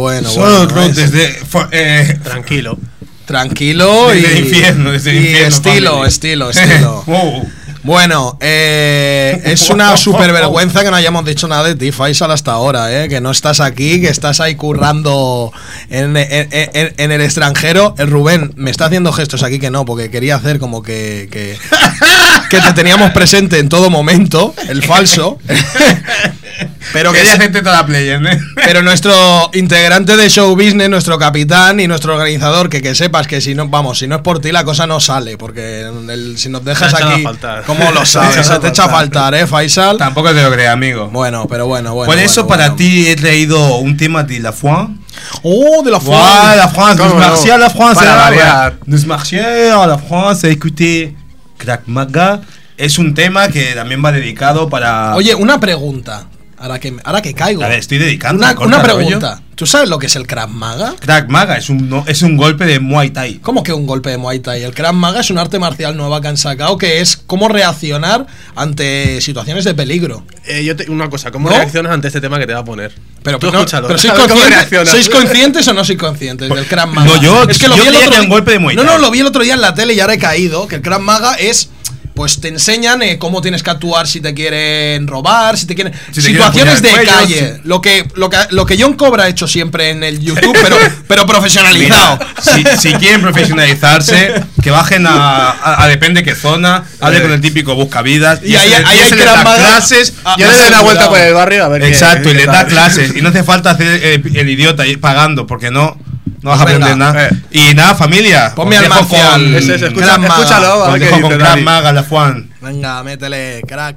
Tranquilo. Tranquilo desde el infierno, estilo. Wow. Bueno, es una super vergüenza que no hayamos dicho nada de ti, Faisal, hasta ahora, que no estás aquí, que estás ahí currando en el extranjero. El Rubén me está haciendo gestos aquí que no, porque quería hacer como que te teníamos presente en todo momento, el falso. Pero que gente toda player, ¿eh? Pero nuestro integrante de show business, nuestro capitán y nuestro organizador, que sepas que si no es por ti la cosa no sale, porque si nos dejas aquí, ¿cómo lo sabes? Se te echa a faltar, Faisal. Tampoco te lo creas, amigo. Bueno. Por eso para ti he traído un tema de La Foi. Oh, de La Foi. La France, nous marchions à la France. Nous marchions à la France, écoutez Crack Maga. Es un tema que también va dedicado para... Oye, una pregunta. Ahora que caigo. A ver, estoy dedicando. Una pregunta. ¿Tú sabes lo que es el Krav Maga? Krav Maga es un golpe de Muay Thai. ¿Cómo que un golpe de Muay Thai? El Krav Maga es un arte marcial nueva que han sacado, que es cómo reaccionar ante situaciones de peligro. Una cosa, ¿cómo reaccionas ante este tema que te va a poner? Pero escúchalo. Pero ¿sois conscientes o no sois conscientes del Krav Maga? No, yo lo vi el otro día. Un golpe de Muay Thai. No, lo vi el otro día en la tele y ahora he caído, que el Krav Maga es... Pues te enseñan cómo tienes que actuar si te quieren robar, si te quieren... situaciones de calle. Lo que John Cobra ha hecho siempre en el YouTube, pero profesionalizado. Mira, si quieren profesionalizarse, que bajen a depende qué zona, hable con el típico buscavidas. Y ahí hay clases. Yo le doy una vuelta por el barrio a ver. Exacto, y le da clases. Y no hace falta hacer el idiota ir pagando, porque no vas a aprender nada. Y nada, familia. Ponme al marcial. Escúchalo. Os dejo con Krav Maga, La Juan. Venga, métele, crack.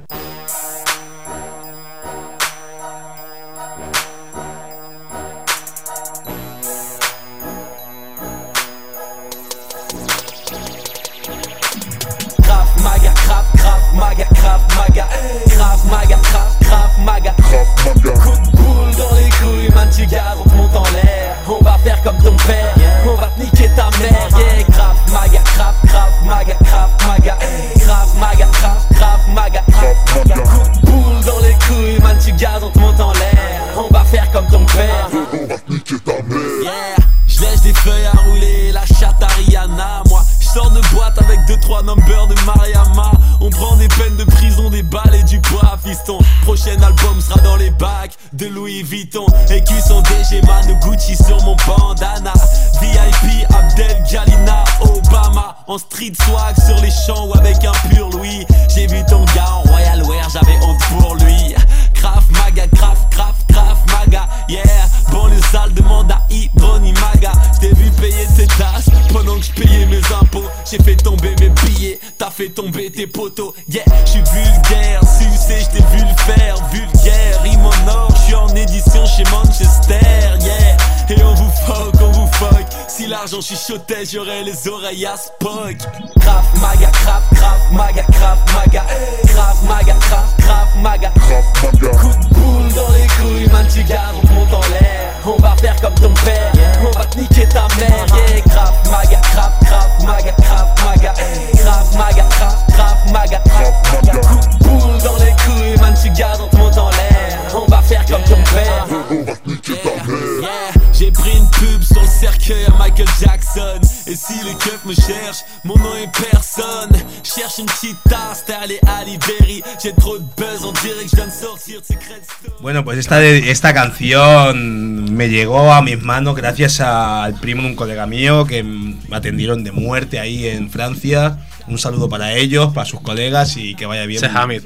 Coup de boule dans les couilles, man, tu gardes, on te monte en l'air. On va faire comme ton père, on va te niquer ta mère. Yeah, Krav Maga, Krav Maga, Krav Maga, Krav Maga, Krav Maga. Coup de boule dans les couilles, man, tu gardes, on te monte en l'air. On va faire comme ton père, on va te niquer ta mère. Yeah, je laisse des feuilles à rouler, la chatte à Rihanna. Moi, je sors de boîte avec 2-3 numbers de Mariama. On prend des peines de prison, des balles et du bois, fiston. Prochain album sera dans les bacs de Louis Vuitton. Écu son DG, Manu Gucci sur mon bandana. VIP, Abdel, Galina, Obama. En street swag sur les champs ou avec un pur Louis. J'ai vu ton gars en Royal Wear, j'avais honte pour lui. Krav Maga, Krav Maga, yeah. Banlieue sale, demande à Ibroni Maga. J't'ai vu payer tes tasses pendant que j'payais mes impôts. J'ai fait tomber mes billets, t'as fait tomber tes poteaux. Yeah, j'suis vulgaire, sucé, j't'ai vu le faire. Vulgaire, rime en or, j'suis en édition chez Manchester. Yeah, et on vous fuck. Si l'argent chuchotait, j'aurais les oreilles à Spock. Krav Maga, Krav Maga, Krav Maga, Krav Maga, Krav Maga. Coup de boule dans les couilles, man, tu gardes, on te monte en l'air. On va faire comme ton père, on va te niquer ta mère. Yeah, Krav Maga, Krav Maga, Krav Maga, Krav Maga, Krav Maga. Coup de boule dans les couilles, man, tu gardes, on te monte en l'air. On va faire comme ton père, on va te niquer ta mère. J'ai pris une pub sur le cercueil à Michael Jackson. Et si les keufs me cherchent, mon nom est personne. Cherche une petite tasse, t'es allé à Libéry. J'ai trop de buzz, on dirait que je viens de sortir de Secret Story. Bueno, pues esta canción me llegó a mis manos gracias al primo de un colega mío que me atendieron de muerte ahí en Francia. Un saludo para ellos, para sus colegas y que vaya bien. Sehamid.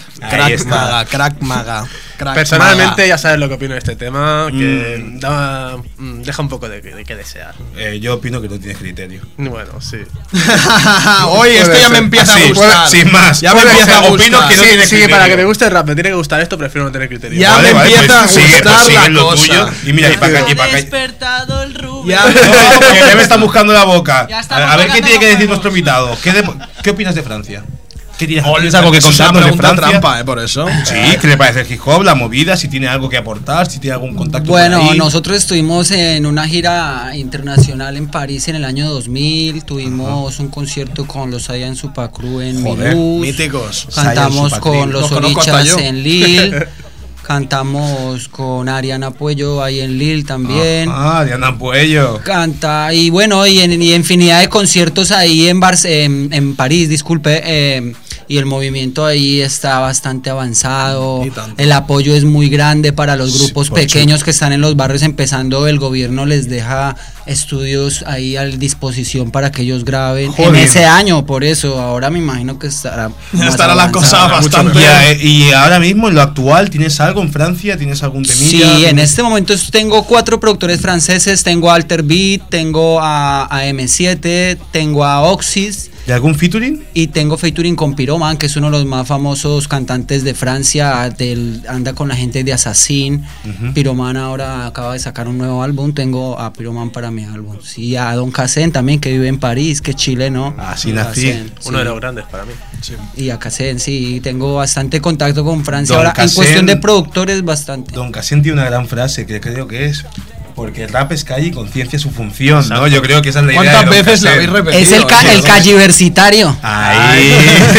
Crack Maga. Personalmente ya sabes lo que opino de este tema, que deja un poco de que desear. Yo opino que no tienes criterio. Bueno, sí. Oye, esto ya me empieza a gustar. Sin más. Ya me empieza a gustar. Opino que no tienes criterio. Para que me guste el rap, me tiene que gustar esto, prefiero no tener criterio. Ya me empieza a gustar la cosa. Y mira, y para acá, y para acá. Despertado el Rubén. Ya me está buscando la boca. A ver qué tiene que decir nuestro invitado. ¿Qué opinas de Francia? ¿Tienes algo que contarnos de Francia? Trampa, por eso. Sí, ¿qué le parece el hip hop, la movida? Si tiene algo que aportar, si tiene algún contacto. Bueno, nosotros estuvimos en una gira internacional en París en el año 2000. Tuvimos un concierto con los Saiyan Supacru en Mulhouse. Míticos. Cantamos con los Orichas en Lille. Cantamos con Ariana Puello ahí en Lille también. Ariana Puello. Canta. Y bueno, y infinidad de conciertos ahí en París, disculpe. Y el movimiento ahí está bastante avanzado. El apoyo es muy grande para los grupos pequeños que están en los barrios empezando. El gobierno les deja estudios ahí a disposición para que ellos graben. En ese año, por eso. Ahora me imagino que estará la cosa bastante. Y ahora mismo, en lo actual, ¿tienes algo en Francia? ¿Tienes algún temilla? Sí, en este momento tengo 4 productores franceses. Tengo a Alter Beat, tengo a M7, tengo a Oxys. ¿Y algún featuring? Y tengo featuring con Pyroman, que es uno de los más famosos cantantes de Francia. Anda con la gente de Assassin. Pyroman ahora acaba de sacar un nuevo álbum. Tengo a Pyroman para mi álbum. Sí, a Don Casen también, que vive en París, que es chileno. Así nací. Uno de los grandes para mí. Sí. Y a Casen, sí, tengo bastante contacto con Francia. Ahora, en cuestión de productores, bastante. Don Casen tiene una gran frase que creo que es: porque el rap es calle y conciencia es su función, ¿no? Yo creo que esa es la idea. ¿Cuántas veces la habéis repetido? Es el calliversitario. Ahí.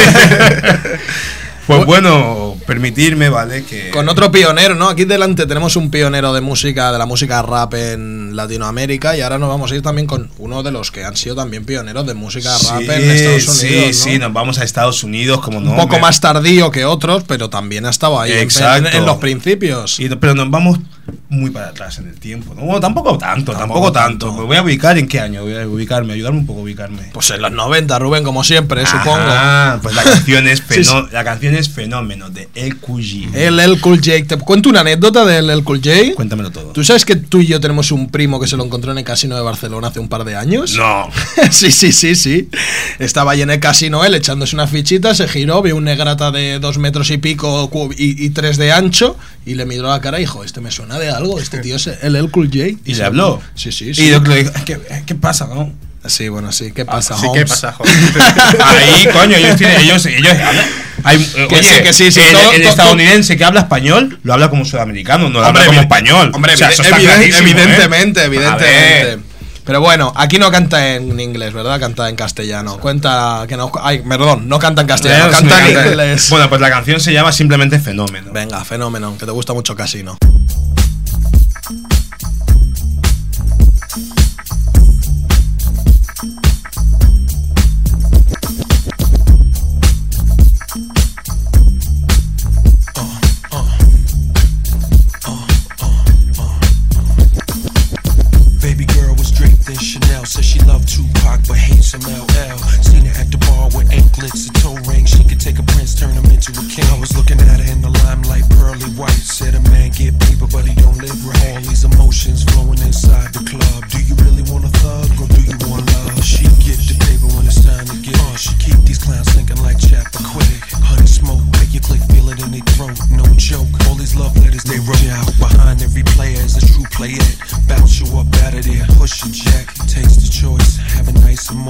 Pues bueno, permitirme, ¿vale? Que con otro pionero, ¿no? Aquí delante tenemos un pionero de la música rap en Latinoamérica, y ahora nos vamos a ir también con uno de los que han sido también pioneros de música rap en Estados Unidos. Sí, nos vamos a Estados Unidos, como no. Un poco más tardío que otros, pero también ha estado ahí en los principios. Pero nos vamos muy para atrás en el tiempo, ¿no? Bueno, tampoco tanto. Me voy a ubicar en qué año, ayudarme un poco a ubicarme. Pues en los 90, Rubén, como siempre, supongo. Pues la canción es Fenómeno de El Cool J. El Cool J. ¿Te cuento una anécdota del El Cool J? Cuéntamelo todo. ¿Tú sabes que tú y yo tenemos un primo que se lo encontró en el casino de Barcelona hace un par de años? No. Sí. Estaba ahí en el casino él echándose una fichita, se giró, vio un negrata de 2 metros y pico y 3 de ancho, y le miró la cara y dijo: este me suena de algo, este tío es el Cool J. ¿Y le habló? Sí. Y yo le digo: ¿qué pasa, no? Sí, bueno, sí, ¿qué pasa, sí, Holmes? ¿qué pasa, Holmes? Ahí, coño, ellos el estadounidense que habla español lo habla como sudamericano, no lo habla como español. Hombre, o sea, eso está evidentemente. Pero bueno, aquí no canta en inglés, ¿verdad? Canta en castellano. Cuenta que no. Ay, perdón, no canta en castellano, canta en inglés. Bueno, pues la canción se llama simplemente Fenómeno. Venga, Fenómeno, que te gusta mucho Casino. Chanel says she loved Tupac but hates some LL. Seen her at the bar with anklets and toe rings. She could take a prince, turn him into a king. I was looking at her in the limelight, pearly white. Said a man get paper but he don't live right. All these emotions flowing inside the club. Do you really want a thug or do you want love? She get the paper when it's time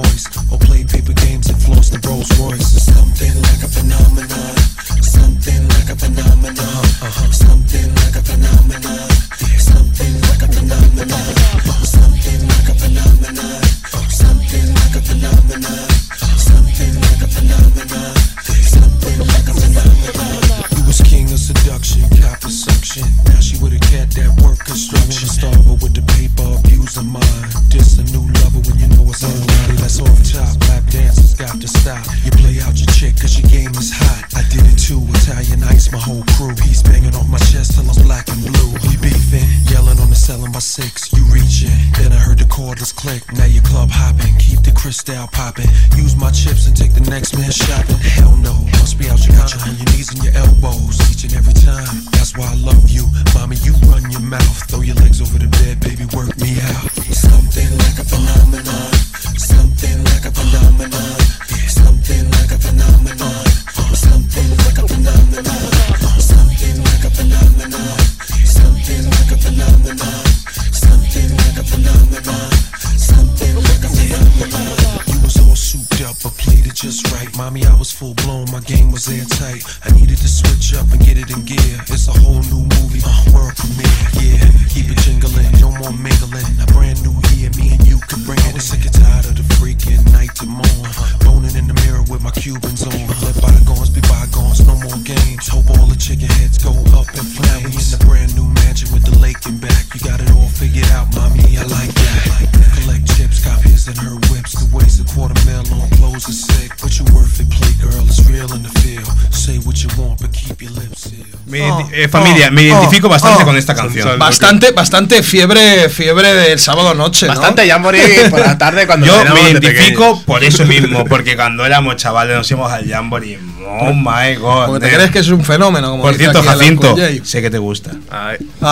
toys or play paper games and floss the Rolls Royce. Something like a phenomenon. Something like a phenomenon. Something like a phenomenon. Something like a phenomenon. Something like a phenomenon. Something like a phenomenon. Something like a phenomenon. Something like a phenomenon. You was king of seduction, copper suction. Now she with a cat that work construction. Start her with the paper, abusing mine. This a new lover when you know it's online. That's off top. Lap dancers got to stop. You play out your chick cause your game is hot. I did it too. Italian ice, my whole crew. He's banging off my chest till I'm black and blue. We beefing, yelling on the cell by 6. You reaching, then I heard the cordless click. Now you club hopping, keep the crystal popping. Use my chips and take the next man shopping. Hell no, must be out your country on your knees and your elbows each and every time. That's why I love you, mommy. You run your mouth, throw your legs over the bed, baby. Work me out. Something like a phenomenon. Something like a phenomenon. Something like a phenomenon. Something like a phenomenon. Something like a phenomenon. Something like a phenomenon. Something like a phenomenon. Something like a phenomenon. You was all souped up, but played it just right. Mommy, I was full blown, my game was airtight. I needed to switch up and get it in gear. It's a whole new movie, world premiere. Yeah, keep it jingling, no more mingling. A brand new year, me and you could bring it. I was sick and tired of the freaking night to morn. Boning in the mirror with my Cubans on. Let bygones be bygones, no more games. Hope all the chicken heads go up in flames. We in the brand new mansion with the lake in back. You got it all figured out, mommy, I like that. Collect chips, cop his and her whips. The waste a $250,000 on clothes is sick. But you worth it, play girl, it's real in the field. Say what you want, but keep your lips sealed. Familia, me identifico bastante con esta canción. Bastante fiebre del sábado noche, ¿no? Bastante Jamboree por la tarde cuando yo me identifico por eso mismo, porque cuando éramos chavales nos íbamos al Jamboree. Oh my god. Porque te crees que es un fenómeno, como por cierto, Jacinto, sé que te gusta. A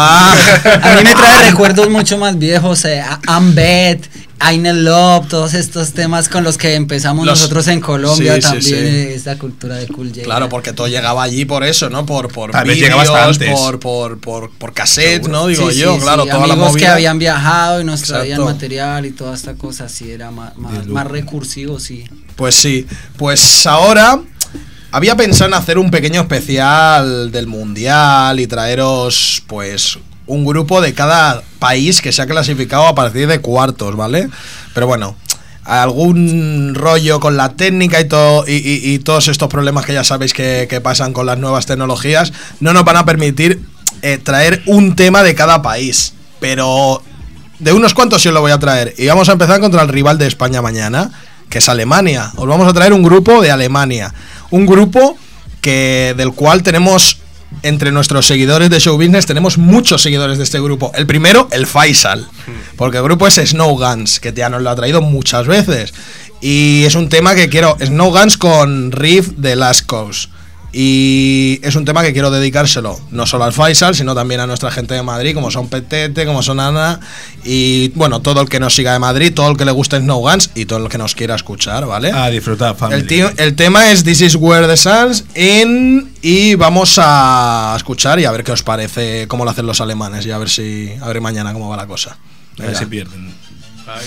mí me trae recuerdos mucho más viejos, I'm Bad, I'm in Love, todos estos temas con los que empezamos nosotros en Colombia, también esta cultura de Cool J. Claro, porque todo llegaba allí por eso, ¿no? Por vídeos, por cassette, ¿no? Digo yo, claro, toda la amigos que habían viajado y nos traían material y toda esta cosa, sí, era más recursivo, sí. Pues sí, pues ahora había pensado en hacer un pequeño especial del Mundial y traeros, pues, un grupo de cada país que se ha clasificado a partir de cuartos, ¿vale? Pero bueno, algún rollo con la técnica y todo y todos estos problemas que ya sabéis que pasan con las nuevas tecnologías no nos van a permitir traer un tema de cada país, pero de unos cuantos sí os lo voy a traer. Y vamos a empezar contra el rival de España mañana, que es Alemania. Os vamos a traer un grupo de Alemania, un grupo del cual tenemos entre nuestros seguidores de Show Business, tenemos muchos seguidores de este grupo. El primero, el Faisal, porque el grupo es Snow Guns, que ya nos lo ha traído muchas veces, y es un tema que quiero, Snow Guns con riff de Last Coast, y es un tema que quiero dedicárselo no solo al Faisal, sino también a nuestra gente de Madrid, como son Petete, como son Ana, y bueno, todo el que nos siga de Madrid, todo el que le guste Snow Guns y todo el que nos quiera escuchar, ¿vale? A disfrutar, familia. El tema es This Is Where the Sun's In, y vamos a escuchar y a ver qué os parece cómo lo hacen los alemanes, y a ver mañana cómo va la cosa. A ver si pierden. Bye.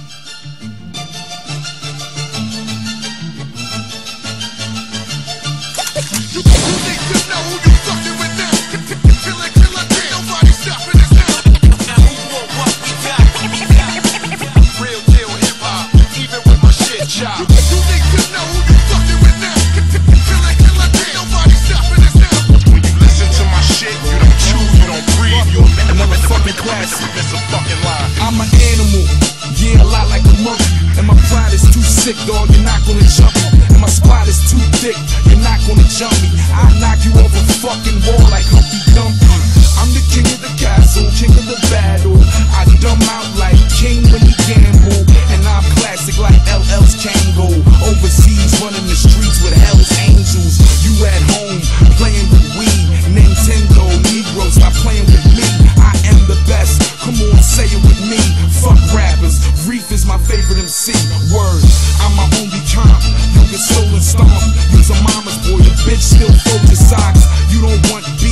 I'm an animal, yeah, a lot like a monkey. And my pride is too sick, dog, you're not gonna jump me. And my squad is too thick, you're not gonna jump me. I knock you off a fucking wall like Humpty Dumpty. I'm the king of the castle, king of the battle. I dumb out like King when he gamble. And I'm classic like LL's Kango. Overseas, running the streets with Hell's Angels. You at home, playing with weed. Nintendo, Negro, stop playing with me. I am the best, come on, say it with me. Fuck rappers, Reef is my favorite MC. Word, I'm my only comp. You get stolen stomp. You's a mama's boy, the bitch still fold your socks. You don't want beef.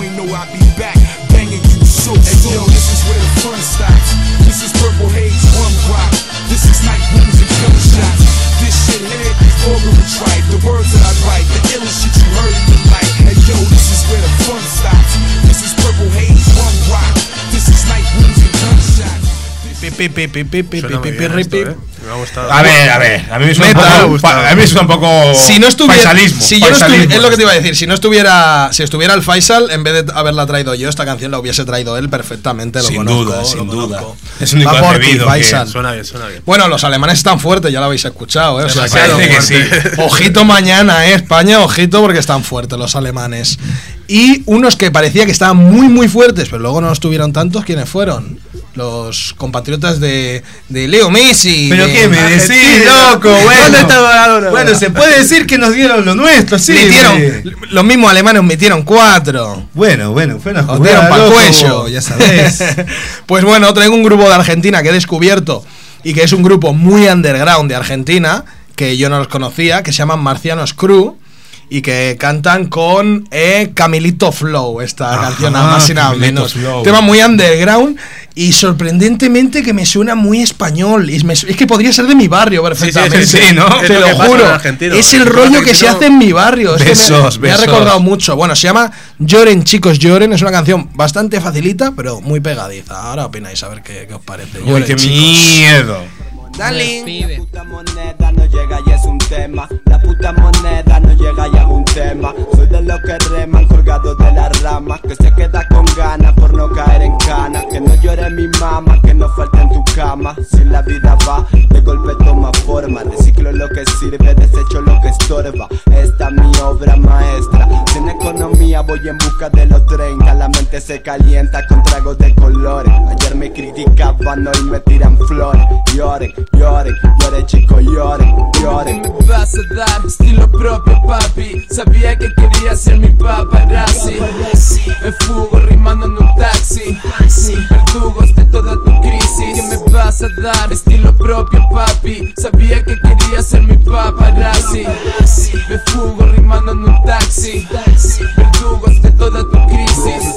ain't know I'd be back banging you so. Hey yo, this is where the fun stops. This is Purple Haze, one rock. This is night rooms and gunshots. This shit here is vulgar and trite. The words that I write, the illest shit you heard in your life. Hey yo, this is where the fun stops. This is Purple Haze, one rock. This is night rooms and gunshots. A ver, a mí me suena un poco si no estuviera, faisalismo. Si yo no estuviera, es lo que te iba a decir, si estuviera el Faisal, en vez de haberla traído yo, esta canción la hubiese traído él perfectamente, sin duda. Es un único atrevido Suena bien. Bueno, los alemanes están fuertes, ya lo habéis escuchado, o sea, parece que sí. Ojito mañana, España, ojito porque están fuertes los alemanes. Y unos que parecía que estaban muy muy fuertes, pero luego no estuvieron tantos, ¿quiénes fueron? Los compatriotas de Leo Messi. ¿Pero qué me decís, loco? Bueno, se puede decir que nos dieron lo nuestro, sí. Los mismos alemanes metieron 4. Bueno, fue una jugada. Os dieron para el cuello, ya sabés. Pues bueno, traigo un grupo de Argentina que he descubierto y que es un grupo muy underground de Argentina, que yo no los conocía, que se llaman Marcianos Crew. Y que cantan con Camilito Flow, esta canción, nada más y nada menos. Tema muy underground y sorprendentemente que me suena muy español. Es que podría ser de mi barrio perfectamente. Sí, ¿no? Te lo juro. Es el rollo que se hace en mi barrio. Me ha recordado mucho. Bueno, se llama Lloren, chicos, lloren. Es una canción bastante facilita, pero muy pegadiza. Ahora opináis a ver qué os parece. Uy, qué miedo. Dale. La puta moneda no llega y es un tema. La puta moneda no llega y es un tema. Soy de los que reman colgados de las ramas, que se queda con ganas por no caer en cana. Que no llore mi mamá, que no falte en tu cama. Si la vida va, de golpe toma forma. Reciclo lo que sirve, desecho lo que estorba. Esta es mi obra maestra. Sin economía voy en busca de los 30. La mente se calienta con tragos de colores. Ayer me criticaban, hoy me tiran flores. Lloren, chicos, lloren. Me vas a dar estilo propio, papi. Sabía que quería ser mi paparazzi. Me fugo rimando en un taxi. Verdugos de toda tu crisis. Que me vas a dar estilo propio, papi. Sabía que quería ser mi paparazzi. Me fugo rimando en un taxi. Verdugos de toda tu crisis.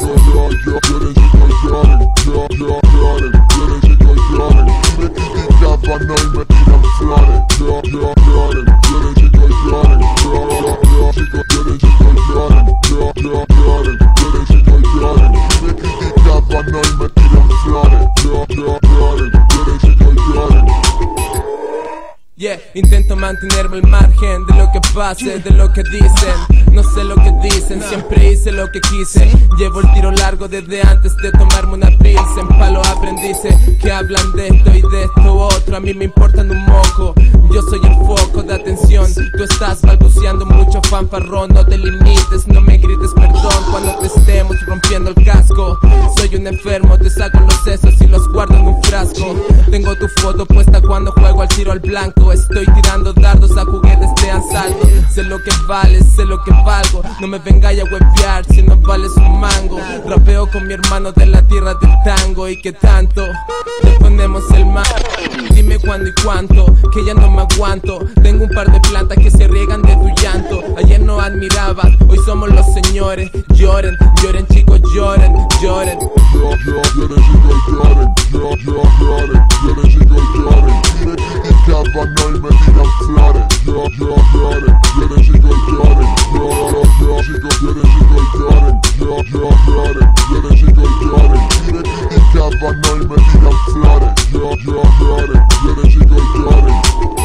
No y me tiran flores. Lloren, chicos, lloren. Lloren, chicos, lloren. Lloren, chicos, lloren. Me criticaban, no y me tiran flores. Lloren, chicos, lloren. Yeah, intento mantenerme al margen de lo que pase, de lo que dicen. No sé lo que dicen, siempre hice lo que quise. Llevo el tiro largo desde antes de tomarme una pilsen. Palo aprendices que hablan de esto y de esto otro. A mí me importan un moco, yo soy el foco de atención. Tú estás balbuceando mucho fanfarrón. No te limites, no me grites perdón cuando te estemos rompiendo el casco. Soy un enfermo, te saco los sesos y los guardo en un frasco. Tengo tu foto puesta cuando juego al tiro al blanco. Estoy tirando dardos a juguetes de asalto. Sé lo que vales, sé lo que valgo. No me vengáis a huevear si no vales un mango. Rapeo con mi hermano de la tierra del tango. Y que tanto le ponemos el mar. Dime cuándo y cuánto, que ya no me aguanto. Tengo un par de plantas que se riegan de tu llanto. Ayer no admirabas, hoy somos los señores. Lloren, chicos, lloren. Lloren, chicos, lloren. Lloren, chicos, lloren. Me criticaban, no y me tiran flores. Lloren, chicos, lloren. Lloren, chicos, lloren. Lloren, chicos, lloren. Me criticaban, no y me tiran flores. Lloren, chicos, lloren.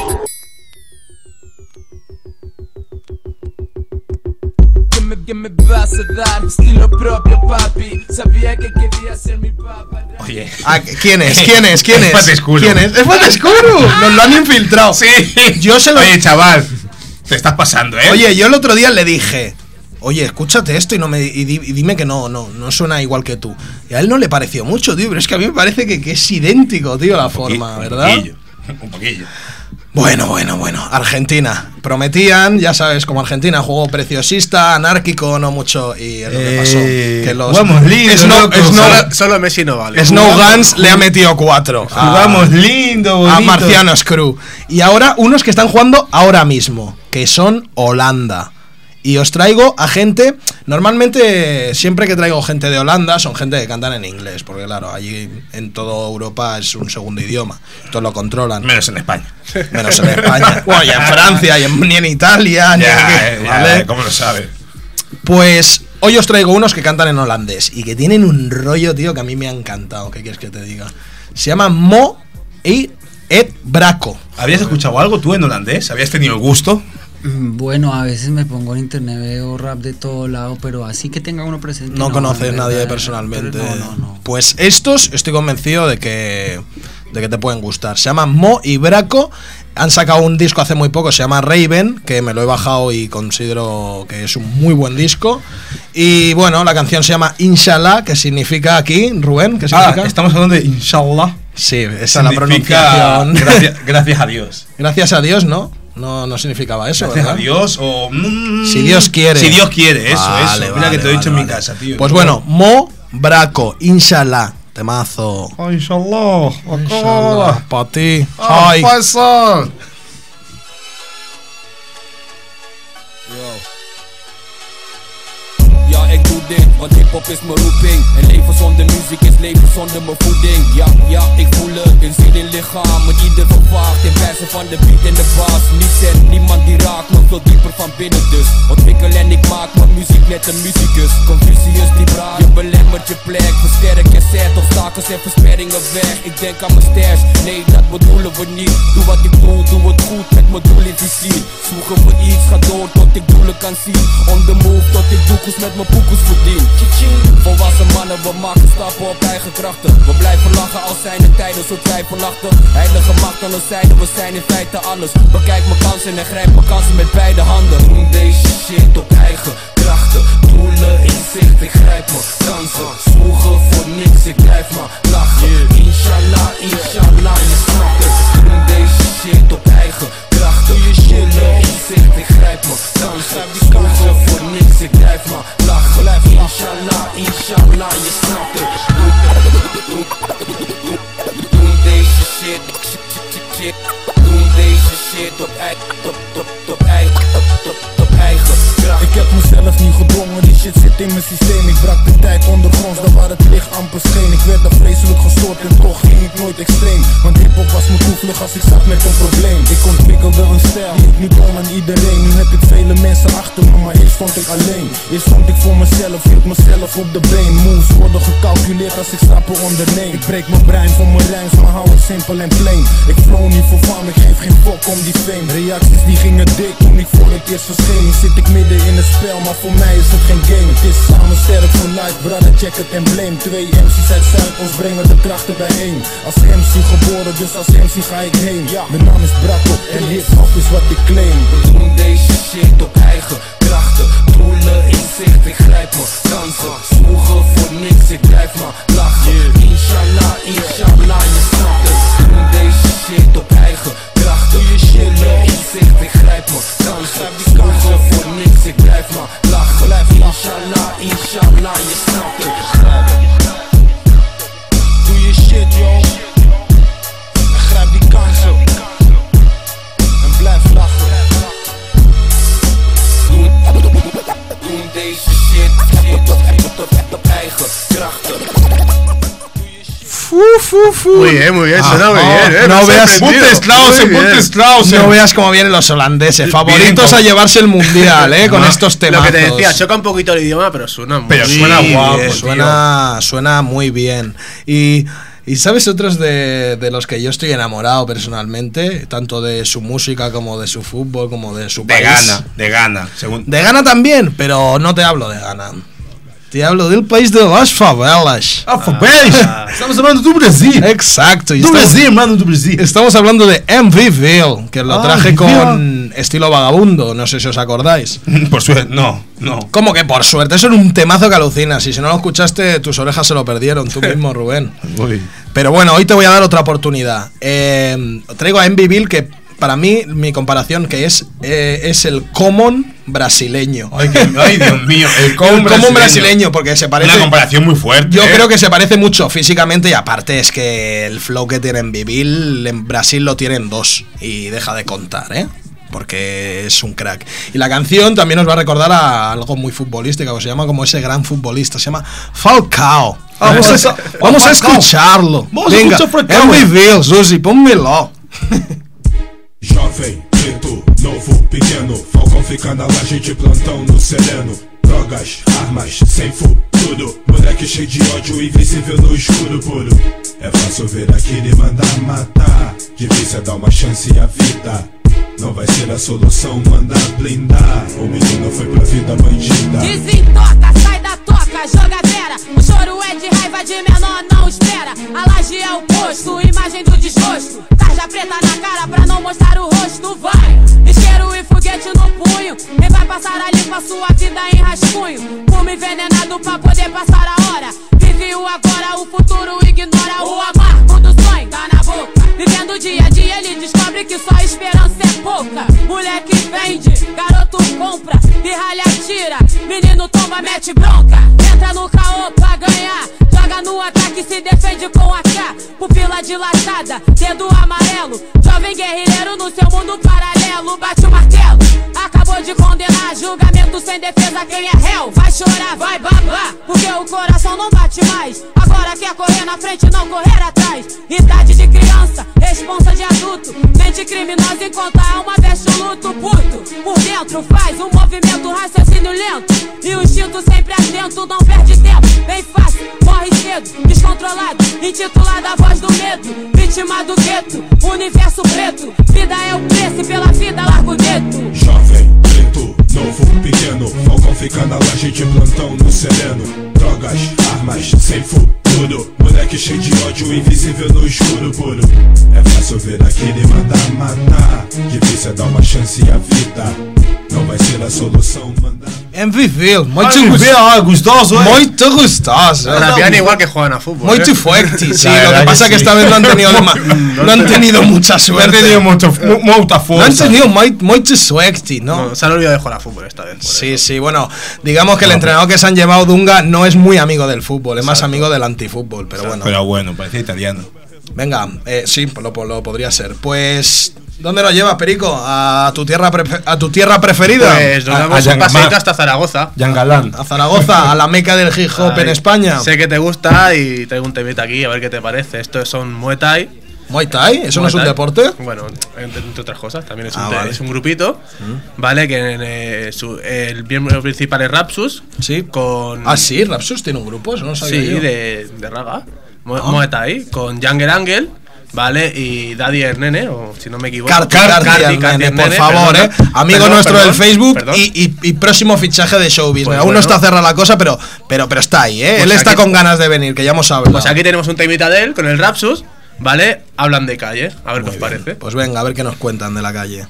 Que me vas a dar estilo propio, papi. Sabía que quería ser mi papá. Oye, ¿quién es? Es Patescuro. ¿Quién es? ¡Es Patescuro! Nos lo han infiltrado. Sí. Oye, chaval, te estás pasando, ¿eh? Oye, yo el otro día le dije, oye, escúchate esto y dime que no suena igual que tú. Y a él no le pareció mucho, tío, pero es que a mí me parece que es idéntico, tío, la forma, ¿verdad? Un poquillo. Bueno. Argentina. Prometían, ya sabes, como Argentina, juego preciosista, anárquico, no mucho. Y es lo que pasó. Que los jugamos lindo. Solo Messi no vale. Snowguns le ha metido 4. Jugamos lindo, bonito. A Marcianos Crew. Y ahora unos que están jugando ahora mismo, que son Holanda. Y os traigo a gente, normalmente siempre que traigo gente de Holanda son gente que cantan en inglés, porque claro, allí en toda Europa es un segundo idioma, todos lo controlan. Menos en España. Menos en España. Bueno, y en Francia, ni en Italia, ¿vale? ¿Cómo lo sabes? Pues hoy os traigo unos que cantan en holandés y que tienen un rollo, tío, que a mí me ha encantado. ¿Qué quieres que te diga? Se llama Mo y Ed Braco. ¿Habías escuchado algo tú en holandés? ¿Habías tenido el gusto? Bueno, a veces me pongo en internet, veo rap de todo lado, pero así que tenga uno presente. No conoces a nadie personalmente. No. Pues estos estoy convencido de que te pueden gustar. Se llaman Mo y Braco. Han sacado un disco hace muy poco, se llama Raven, que me lo he bajado y considero que es un muy buen disco. Y bueno, la canción se llama Inshallah, que significa aquí, Rubén, ¿qué significa? Estamos hablando de Inshallah. Sí, esa es la pronunciación. Gracias a Dios. Gracias a Dios, ¿no? No significaba eso, gracias ¿verdad? a Dios o... si Dios quiere. Si Dios quiere, eso. Mira que te lo he dicho en mi casa, tío. Pues bueno, Mo, Braco, Inshallah. Temazo. Inshallah. Inshallah. Para ti. Ay. Ja, ik doe dit, want hip-hop is mijn roeping. En leven zonder muziek is leven zonder mijn voeding. Ja, ik voel het in zin in lichaam. Met ieder vervaagt in versen van de beat en de baas. Niets en niemand die raakt me veel dieper van binnen dus. Ontwikkel en ik maak mijn muziek net een muzikus. Confucius die praat, je belemmert je plek. Versterk je set, obstakels en versperringen weg. Ik denk aan mijn stash, nee dat bedoelen we niet. Doe wat ik doe het goed met mijn doel in vizier. Zoeken voor iets, ga door tot ik doelen kan zien. On the move tot ik doekoes met mijn poekoes verdien. Volwassen mannen, we maken stappen op eigen krachten. We blijven lachen als zijn de tijden zo twijfelachtig. Heilige macht aan ons zijde, we zijn in feite alles. Bekijk mijn kansen en grijp mijn kansen met beide handen. Doen deze shit op eigen krachten. Doelen in zicht, ik grijp mijn kansen. Zwoegen voor niks, ik blijf maar lachen. Inshallah, inshallah, je snapt het. Doen deze shit op eigen krachten. Doelen in zicht, ik grijp mijn kansen. Zwoegen voor niks, ik blijf maar lachen. Inshallah, inshallah, je snapt het. Doen deze shit. Doen deze shit op eigen kracht. Ik heb mezelf niet gedwongen, die shit zit in mijn systeem. Ik brak de tijd ondergronds, daar waar het licht amper scheen. Ik werd daar vreselijk gestoord en toch ging ik nooit extreem. Want hiphop was mijn toevlucht als ik zat met een probleem. Ik ontwikkelde een stijl die ik nu toon aan iedereen. Nu heb ik vele mensen achter me, maar eerst stond ik alleen. Eerst stond ik voor mezelf, hield mezelf op de been. Moves worden gecalculeerd als ik stappen onderneem. Ik breek mijn brein voor mijn rijms, maar hou het simpel en plain. Ik flow niet voor fam, ik geef geen fok om die fame. Reacties die gingen dik toen ik voor het eerst verscheen. Nu zit ik midden in het spel, maar voor mij is het geen game. Het is samen sterk voor life, brother, check het embleem. 2 MC's uit Zuid, ons brengen de krachten bijeen. Als MC geboren, dus als MC ga ik heen. Ja, mijn naam is Braco en hip-hop is wat ik claim. We doen deze shit op eigen krachten. Doelen in zicht, ik grijp mijn kansen. Zwoegen voor niks, ik blijf maar lachen. Inshallah, inshallah, je snapt het. Doen deze shit op eigen krachten. Doelen in zicht, ik grijp mijn kansen. Zwoegen voor niks, ik blijf maar lachen. Inshallah, inshallah, je snapt het. Doe je shit, joh. En grijp die kansen. En blijf lachen. Doen deze shit op eigen krachten. Muy bien, suena muy bien, No veas, puntes no veas cómo vienen los holandeses, favoritos a llevarse el mundial, con estos temas. Lo que te decía, choca un poquito el idioma, pero suena muy bien. Suena guapo, suena muy bien. Y sabes otros de los que yo estoy enamorado personalmente, tanto de su música como de su fútbol, como de su país. De Ghana. De Ghana también, pero no te hablo de Ghana. Te hablo del país de las favelas. Estamos hablando do Brasil. Exacto. Do Brasil, mano, do Brasil. Estamos hablando de MVille, que lo traje con estilo vagabundo. No sé si os acordáis. Por suerte, no. ¿Cómo que por suerte? Eso era un temazo que alucinas. Y si no lo escuchaste, tus orejas se lo perdieron. Tú mismo, Rubén. Pero bueno, hoy te voy a dar otra oportunidad. Traigo a MVille, que para mí, mi comparación, que es el Common brasileño. Ay, Dios mío, el Common brasileño, porque se parece. Una comparación muy fuerte. Yo creo que se parece mucho físicamente, y aparte es que el flow que tiene MVille en Brasil lo tienen 2. Y deja de contar, porque es un crack. Y la canción también nos va a recordar a algo muy futbolístico, que se llama como ese gran futbolista, se llama Falcao. Vamos a escucharlo. Venga, MVille, Susi, pónmelo. Jovem, preto, novo, pequeno, Falcão fica na laje de plantão no sereno. Drogas, armas, sem futuro, moleque cheio de ódio, invisível no escuro puro. É fácil ver aquele mandar matar, difícil é dar uma chance à vida. Não vai ser a solução, mandar blindar. O menino foi pra vida bandida. Desentoca, sai da toca, jogadeira. O choro é de raiva de menor, não espera. A laje é o posto, imagem do desgosto. Tarja preta na cara pra não mostrar o rosto. Vai, isqueiro e foguete no punho. E vai passar ali com a sua vida em rascunho. Fumo envenenado pra poder passar a hora. Vive o agora, o futuro ignora. O amargo do sonho tá na boca. Vivendo dia a dia ele descobre que só esperança é pouca. Moleque vende, garoto compra, pirralha tira, menino tomba, mete bronca. Entra no caô pra ganhar, joga no ataque, se defende com AK. Pupila dilatada, dedo amarelo, jovem guerrilheiro no seu mundo paralelo. Bate o martelo, acabou de condenar, julgamento sem defesa, quem é réu vai chorar, vai babar, porque o coração não bate mais. Agora quer correr na frente, não correr atrás. Idade de criança, responsa de adulto, mente criminosa enquanto a alma veste o luto. Puto, por dentro faz um movimento, raciocínio lento e o instinto sempre atento, não perde tempo, bem fácil, morre cedo, descontrolado, intitulado a voz do medo, vítima do gueto, universo preto, vida é o preço e pela vida larga o dedo. Jovem, preto, novo, pequeno, Falcão fica na laje de plantão no sereno. Drogas, armas, sem futuro, moleque cheio de ódio, invisível no escuro puro. É fácil ver aquele mandar matar, difícil é dar uma chance à vida. Não vai ser a solução, mandar. MVille, gustoso, muito gustoso. Rapean igual que juegan a fútbol. Muy fuerte, sí. Lo que pasa es que esta vez no han tenido mucha suerte. No han tenido mucha fuerza. No han tenido mucha suerte, ¿no? No, se han olvidado de jugar a fútbol esta vez. Sí, sí, bueno, digamos que el entrenador que se han llevado, Dunga, no es muy amigo del fútbol, es más amigo del antifútbol, pero bueno. Pero bueno, parece italiano. Venga, sí, lo podría ser. Pues, ¿dónde nos llevas, Perico? ¿A tu tierra preferida? Pues nos damos un paseito hasta Zaragoza. Yangalán. A Zaragoza, a la meca del hip hop en España. Sé que te gusta y traigo un temita aquí, a ver qué te parece. Estos son Muay Thai. ¿Muay Thai? ¿Eso no es un deporte? Bueno, entre otras cosas, también es un grupito, ¿vale? Que el miembro principal es Rapsus. Sí. Con... Ah, sí, Rapsus tiene un grupo, eso no sabía yo. Sí, de raga. Muay Thai, con Jungle Angel, ¿vale? Y Daddy Ernene, o si no me equivoco. Carti Ernene, por favor, amigo nuestro del Facebook y próximo fichaje de Showbiz. Pues aún no está cerrada la cosa, pero está ahí, ¿eh? Pues él está con ganas de venir, que ya hemos hablado. Pues aquí tenemos un temita de él con el Rapsus, ¿vale? Hablan de calle, a ver qué os parece. Pues venga, a ver qué nos cuentan de la calle.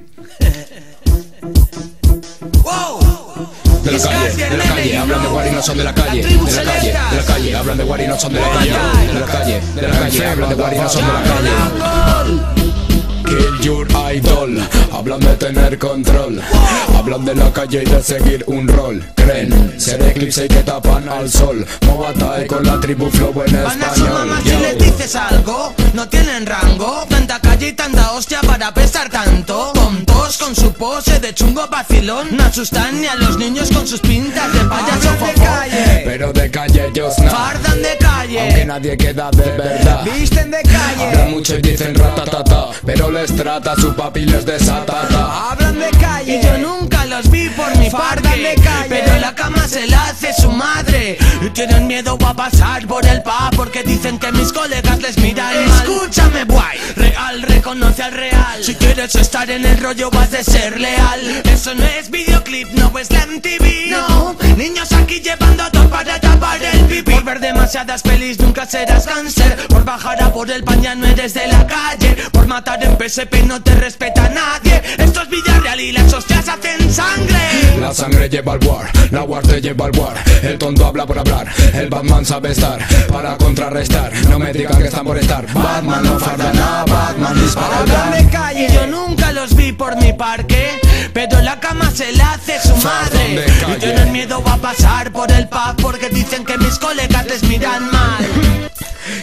De la calle, hablan de Guari, no son de la calle. De la calle, hablan de Guari, no son de la calle. De la calle, hablan de Guari, no son de la calle. Kill your idol, hablan de tener control, hablan de la calle y de seguir un rol. Creen ser eclipse y que tapan al sol. Muay Thai con la tribu flow en español. Van a su mamá si les dices algo, no tienen rango. Tanta calle y tanta hostia para pesar tanto. Tontos con su pose de chungo vacilón, no asustan ni a los niños con sus pintas de payaso fofo. Pero de calle ellos no fardan de calle, aunque nadie queda de verdad. Visten de calle, hablan mucho y dicen ratatata, pero les trata su papi les desatata. Hablan de calle y yo nunca los vi por mi fardan de calle, pero en la cama se la hace su madre. Y tienen miedo a pasar por el pub porque dicen que mis colegas les miran mal. Escúchame, guay, real reconoce al real. Si quieres estar en el rollo vas de ser leal. Eso no es videoclip, no es la MTV. No, niños aquí llevando todo para tapar el pipí. Por ver demasiadas pelis nunca serás cáncer. Por bajar a por el pan ya no eres de la calle. Por matar en PSP no te respeta nadie. Esto es vida real y las hostias hacen sangre. La sangre lleva al war, la war te lleva al war. El tonto habla por hablar, el Batman sabe estar para contrarrestar. No me digan que están por estar. Batman no farda nada, Batman dispara. Hablan de calle y yo nunca los vi por mi parque, pero en la cama se la hace su madre. Y tienen miedo a pasar por el pub porque dicen que mis colegas les miran mal.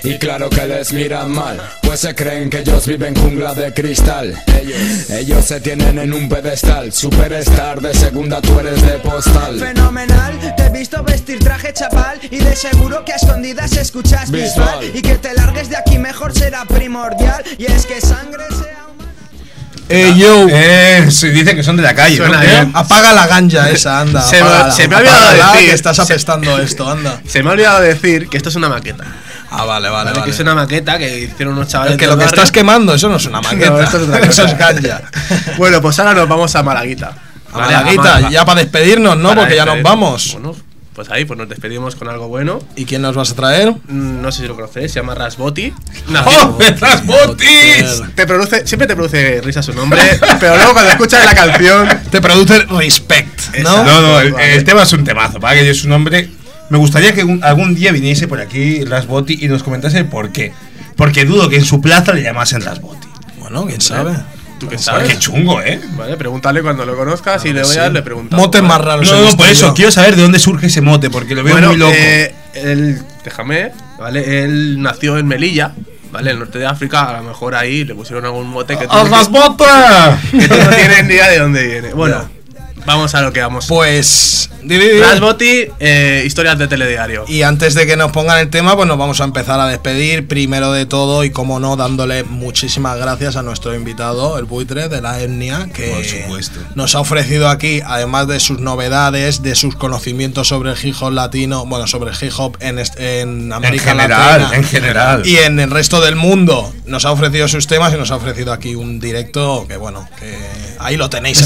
Y claro que les miran mal, pues se creen que ellos viven jungla de cristal. Ellos se tienen en un pedestal, superstar de segunda, tú eres de postal. Fenomenal, te he visto vestir traje chapal y de seguro que a escondidas escuchas Bisbal. Y que te largues de aquí mejor será primordial. Y es que sangre sea... yo. Se dice que son de la calle, Suena ¿no? bien. Apaga la ganja esa, anda. Se me ha olvidado apágala, decir que estás apestando esto, anda. Se me ha olvidado decir que esto es una maqueta. Ah, vale. Que es una maqueta que hicieron unos chavales. Es que del lo que barrio. estás quemando, eso no es una maqueta. No, esto es otra cosa. Eso es ganja. Bueno, pues ahora nos vamos a Malaguita. A Malaguita, ya para despedirnos, ¿no? Para Porque ya nos despedir. vamos. Bueno, pues ahí pues nos despedimos con algo bueno. ¿Y quién nos vas a traer? No sé si lo conocéis, se llama Rasboti. ¡Oh, Rasbotis! Siempre te produce risa su nombre, pero luego cuando escuchas la canción te produce respect, ¿no? No, el tema es un temazo, para que yo es un hombre. Me gustaría que algún día viniese por aquí Rasboti y nos comentase el por qué. Porque dudo que en su plaza le llamasen Rasboti. Bueno, quién sabe. ¿Tú qué sabes? Qué chungo, ¿eh? Vale, pregúntale cuando lo conozcas y le voy a le preguntar. Motes más raros. No, por eso, quiero saber de dónde surge ese mote, porque lo veo muy loco. ¿Vale? Él nació en Melilla, ¿vale? En el norte de África, a lo mejor ahí le pusieron algún mote que tú que tú no tienes ni idea de dónde viene. Bueno, vamos a lo que vamos. Pues Rasboti, historias de telediario. Y antes de que nos pongan el tema, pues nos vamos a empezar a despedir. Primero de todo, y como no, dándole muchísimas gracias a nuestro invitado, el buitre de la etnia, que por supuesto nos ha ofrecido aquí, además de sus novedades, de sus conocimientos sobre el hip hop latino, bueno, sobre el hip hop en América Latina, en general, y en el resto del mundo. Nos ha ofrecido sus temas y nos ha ofrecido aquí un directo que, bueno, que ahí lo tenéis.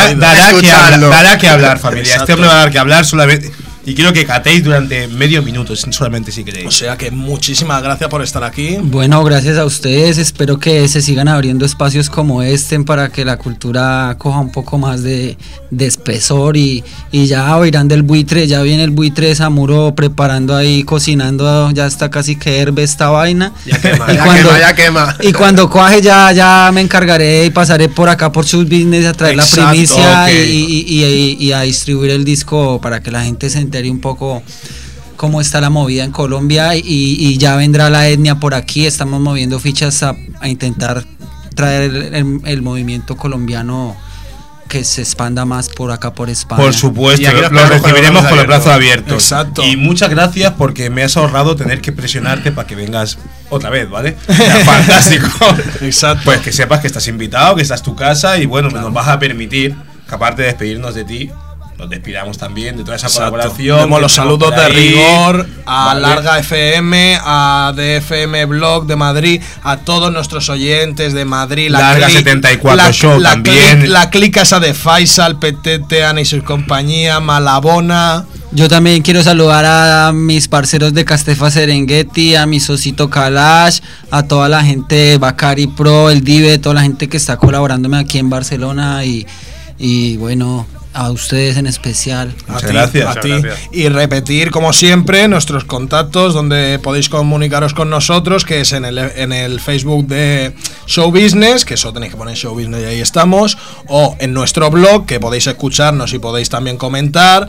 Dará que hablar, familia. Exacto. Este hombre va a dar que hablar solamente. Y quiero que catéis durante medio minuto, solamente si queréis. O sea que muchísimas gracias por estar aquí. Bueno, gracias a ustedes. Espero que se sigan abriendo espacios como este para que la cultura coja un poco más de espesor y ya oirán del buitre. Ya viene el buitre de Samuro preparando ahí, cocinando. Ya está casi que herve esta vaina. Ya quema, ya quema. Y cuando cuaje ya me encargaré y pasaré por acá por Show Business a traer Exacto, la primicia okay. y a distribuir el disco para que la gente se entere un poco cómo está la movida en Colombia y ya vendrá la etnia por aquí. Estamos moviendo fichas a intentar traer el movimiento colombiano que se expanda más por acá por España. Por supuesto, lo recibiremos con los brazos abiertos. Exacto. Y muchas gracias porque me has ahorrado tener que presionarte para que vengas otra vez, ¿vale? Fantástico. Exacto. Pues que sepas que estás invitado, que esta es tu casa y bueno, nos vas a permitir que aparte de despedirnos de ti, nos despidamos también de toda esa colaboración. Demos los saludos de rigor a Vale. Larga FM, a DFM Blog de Madrid, a todos nuestros oyentes de Madrid, Larga 74 Show también. La clica esa de Faisal, Petete, Ana y su compañía, Malabona. Yo también quiero saludar a mis parceros de Castefa Serengeti, a mi socito Kalash, a toda la gente de Bacari Pro, el Dive, toda la gente que está colaborándome aquí en Barcelona y bueno, a ustedes en especial. Muchas gracias. A ti. Y repetir, como siempre, nuestros contactos donde podéis comunicaros con nosotros, que es en el Facebook de Show Business, que eso tenéis que poner Show Business y ahí estamos, o en nuestro blog, que podéis escucharnos y podéis también comentar,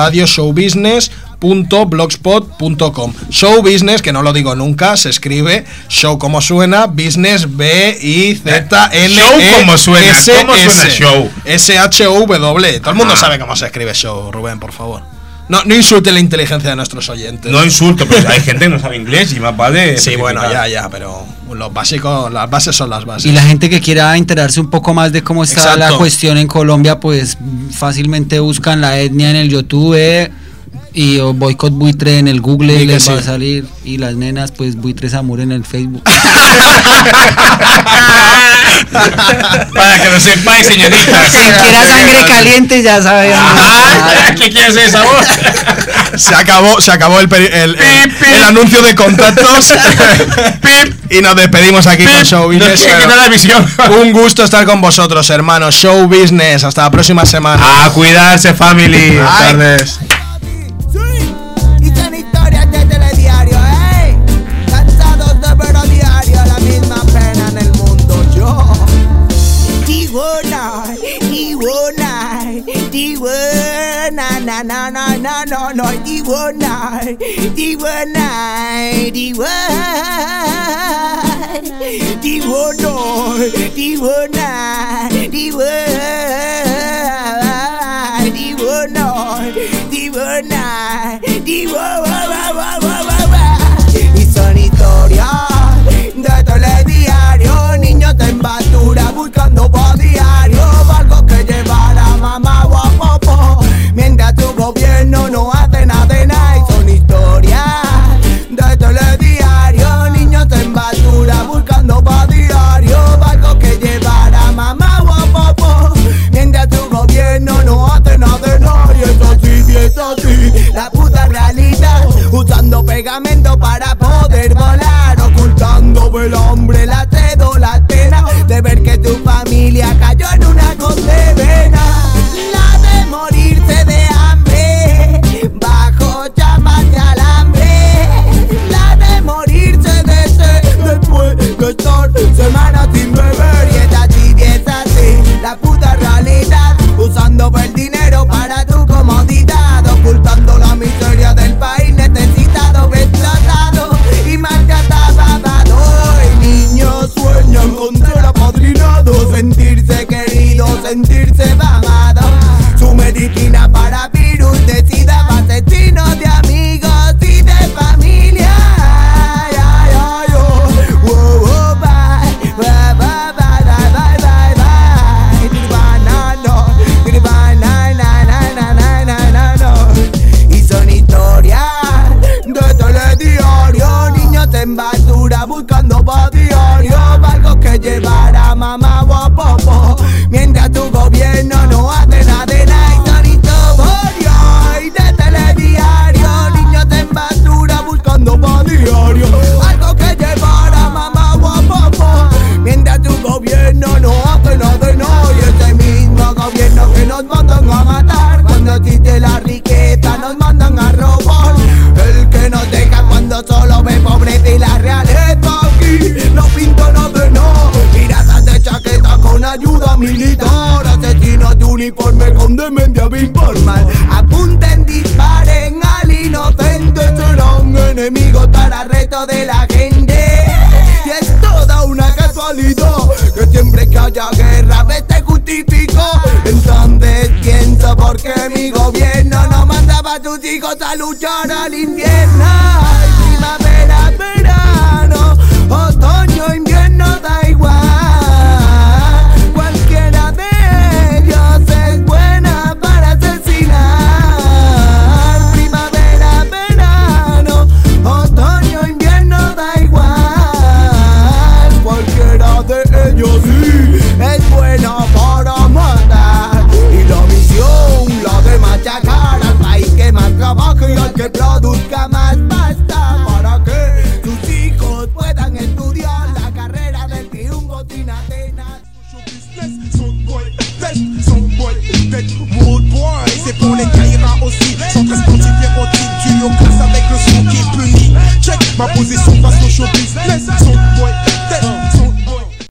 radioshowbusiness.blogspot.com. Show Business, que no lo digo nunca, se escribe show como suena, business B-I-Z-N-E. Show como suena. ¿Cómo suena show? S-H-O-W. Todo el mundo sabe cómo se escribe show, Rubén, por favor. No insulte la inteligencia de nuestros oyentes. No insulto, pero hay gente que no sabe inglés y más vale. Sí, bueno, ya, pero los básicos, las bases son las bases. Y la gente que quiera enterarse un poco más de cómo está Exacto. la cuestión en Colombia, pues fácilmente buscan la etnia en el YouTube y o Boycott Buitre en el Google y les va a salir. Y las nenas, pues Buitre Samur en el Facebook. Para que lo sepáis, señoritas. Quien quiera sangre caliente ya sabe. ¿Qué quieres esa voz? Se acabó el anuncio de contactos. Y nos despedimos aquí con Show Business. Un gusto estar con vosotros, hermanos. Show Business. Hasta la próxima semana. A cuidarse, family. Buenas tardes. Y son historias de telediario, cansados de ver a diario la misma pena en el mundo. Yo Tijuana, na na na na no, no, no, D1, D1, y son historias de telediario, niños de embadura buscando por diario algo que llevar a mamá o a popo, mientras tu gobierno no hace nada de nada. Y son historias de telediario, niños de embadura buscando por diario algo que llevar a mamá o a popo, mientras tu gobierno no hace nada de nada. Y es así, la puta realidad, usando pegamento para poder volar, ocultando el hambre, la sed o la pena de ver que tu familia cayó en una condena. La de morirse de hambre bajo chapas de alambre, la de morirse de sed después de estar semanas sin beber. Y es así, la puta realidad, usando el dinero para tu comodidad, ocultando la miseria del país necesitado, explotado y maltratado. Y niños sueñan con ser apadrinados, sentirse queridos, sentirse amados. Su medicina para virus de sida, asesinos de amigos y de familia. Y son historias de telediario, niños en basura buscando por diario algo que llevar a mamá o a popo, mientras tu gobierno no hace nada de nada. Y son historias de telediario, niños en basura buscando por diario algo que llevar a mamá o a popo, mientras tu gobierno no hace nada de nada. Y ese mismo gobierno que nos mandan a matar cuando existe la riqueza, nos mandan a robar. El que nos deja cuando solo ve pobreza y la realeza aquí no pinta nada de nada. Piratas de chaqueta con ayuda militar, asesinos de uniforme con demencia informal. Apunten, disparen al inocente, serán enemigos para el resto de la gente. Y es toda una casualidad que siempre que haya guerra se justificó. Entonces pienso por qué mi gobierno no mandaba a sus hijos a luchar al infierno. Primavera, verano, otoño, invierno, da igual. Cualquiera de ellos es buena para asesinar. Primavera, verano, otoño, invierno, da igual. Cualquiera de ellos sí es buena para matar. Y la misión, la de machacar al país que más trabaje y al que produzca más pasta, para que sus hijos puedan estudiar la carrera del triunfo sin Atenas. Road boy, c'est pour les Kaira aussi. 113 anti-pérotine, tuyau classe avec le son qui punit. Check ma position face au show business. Son boy,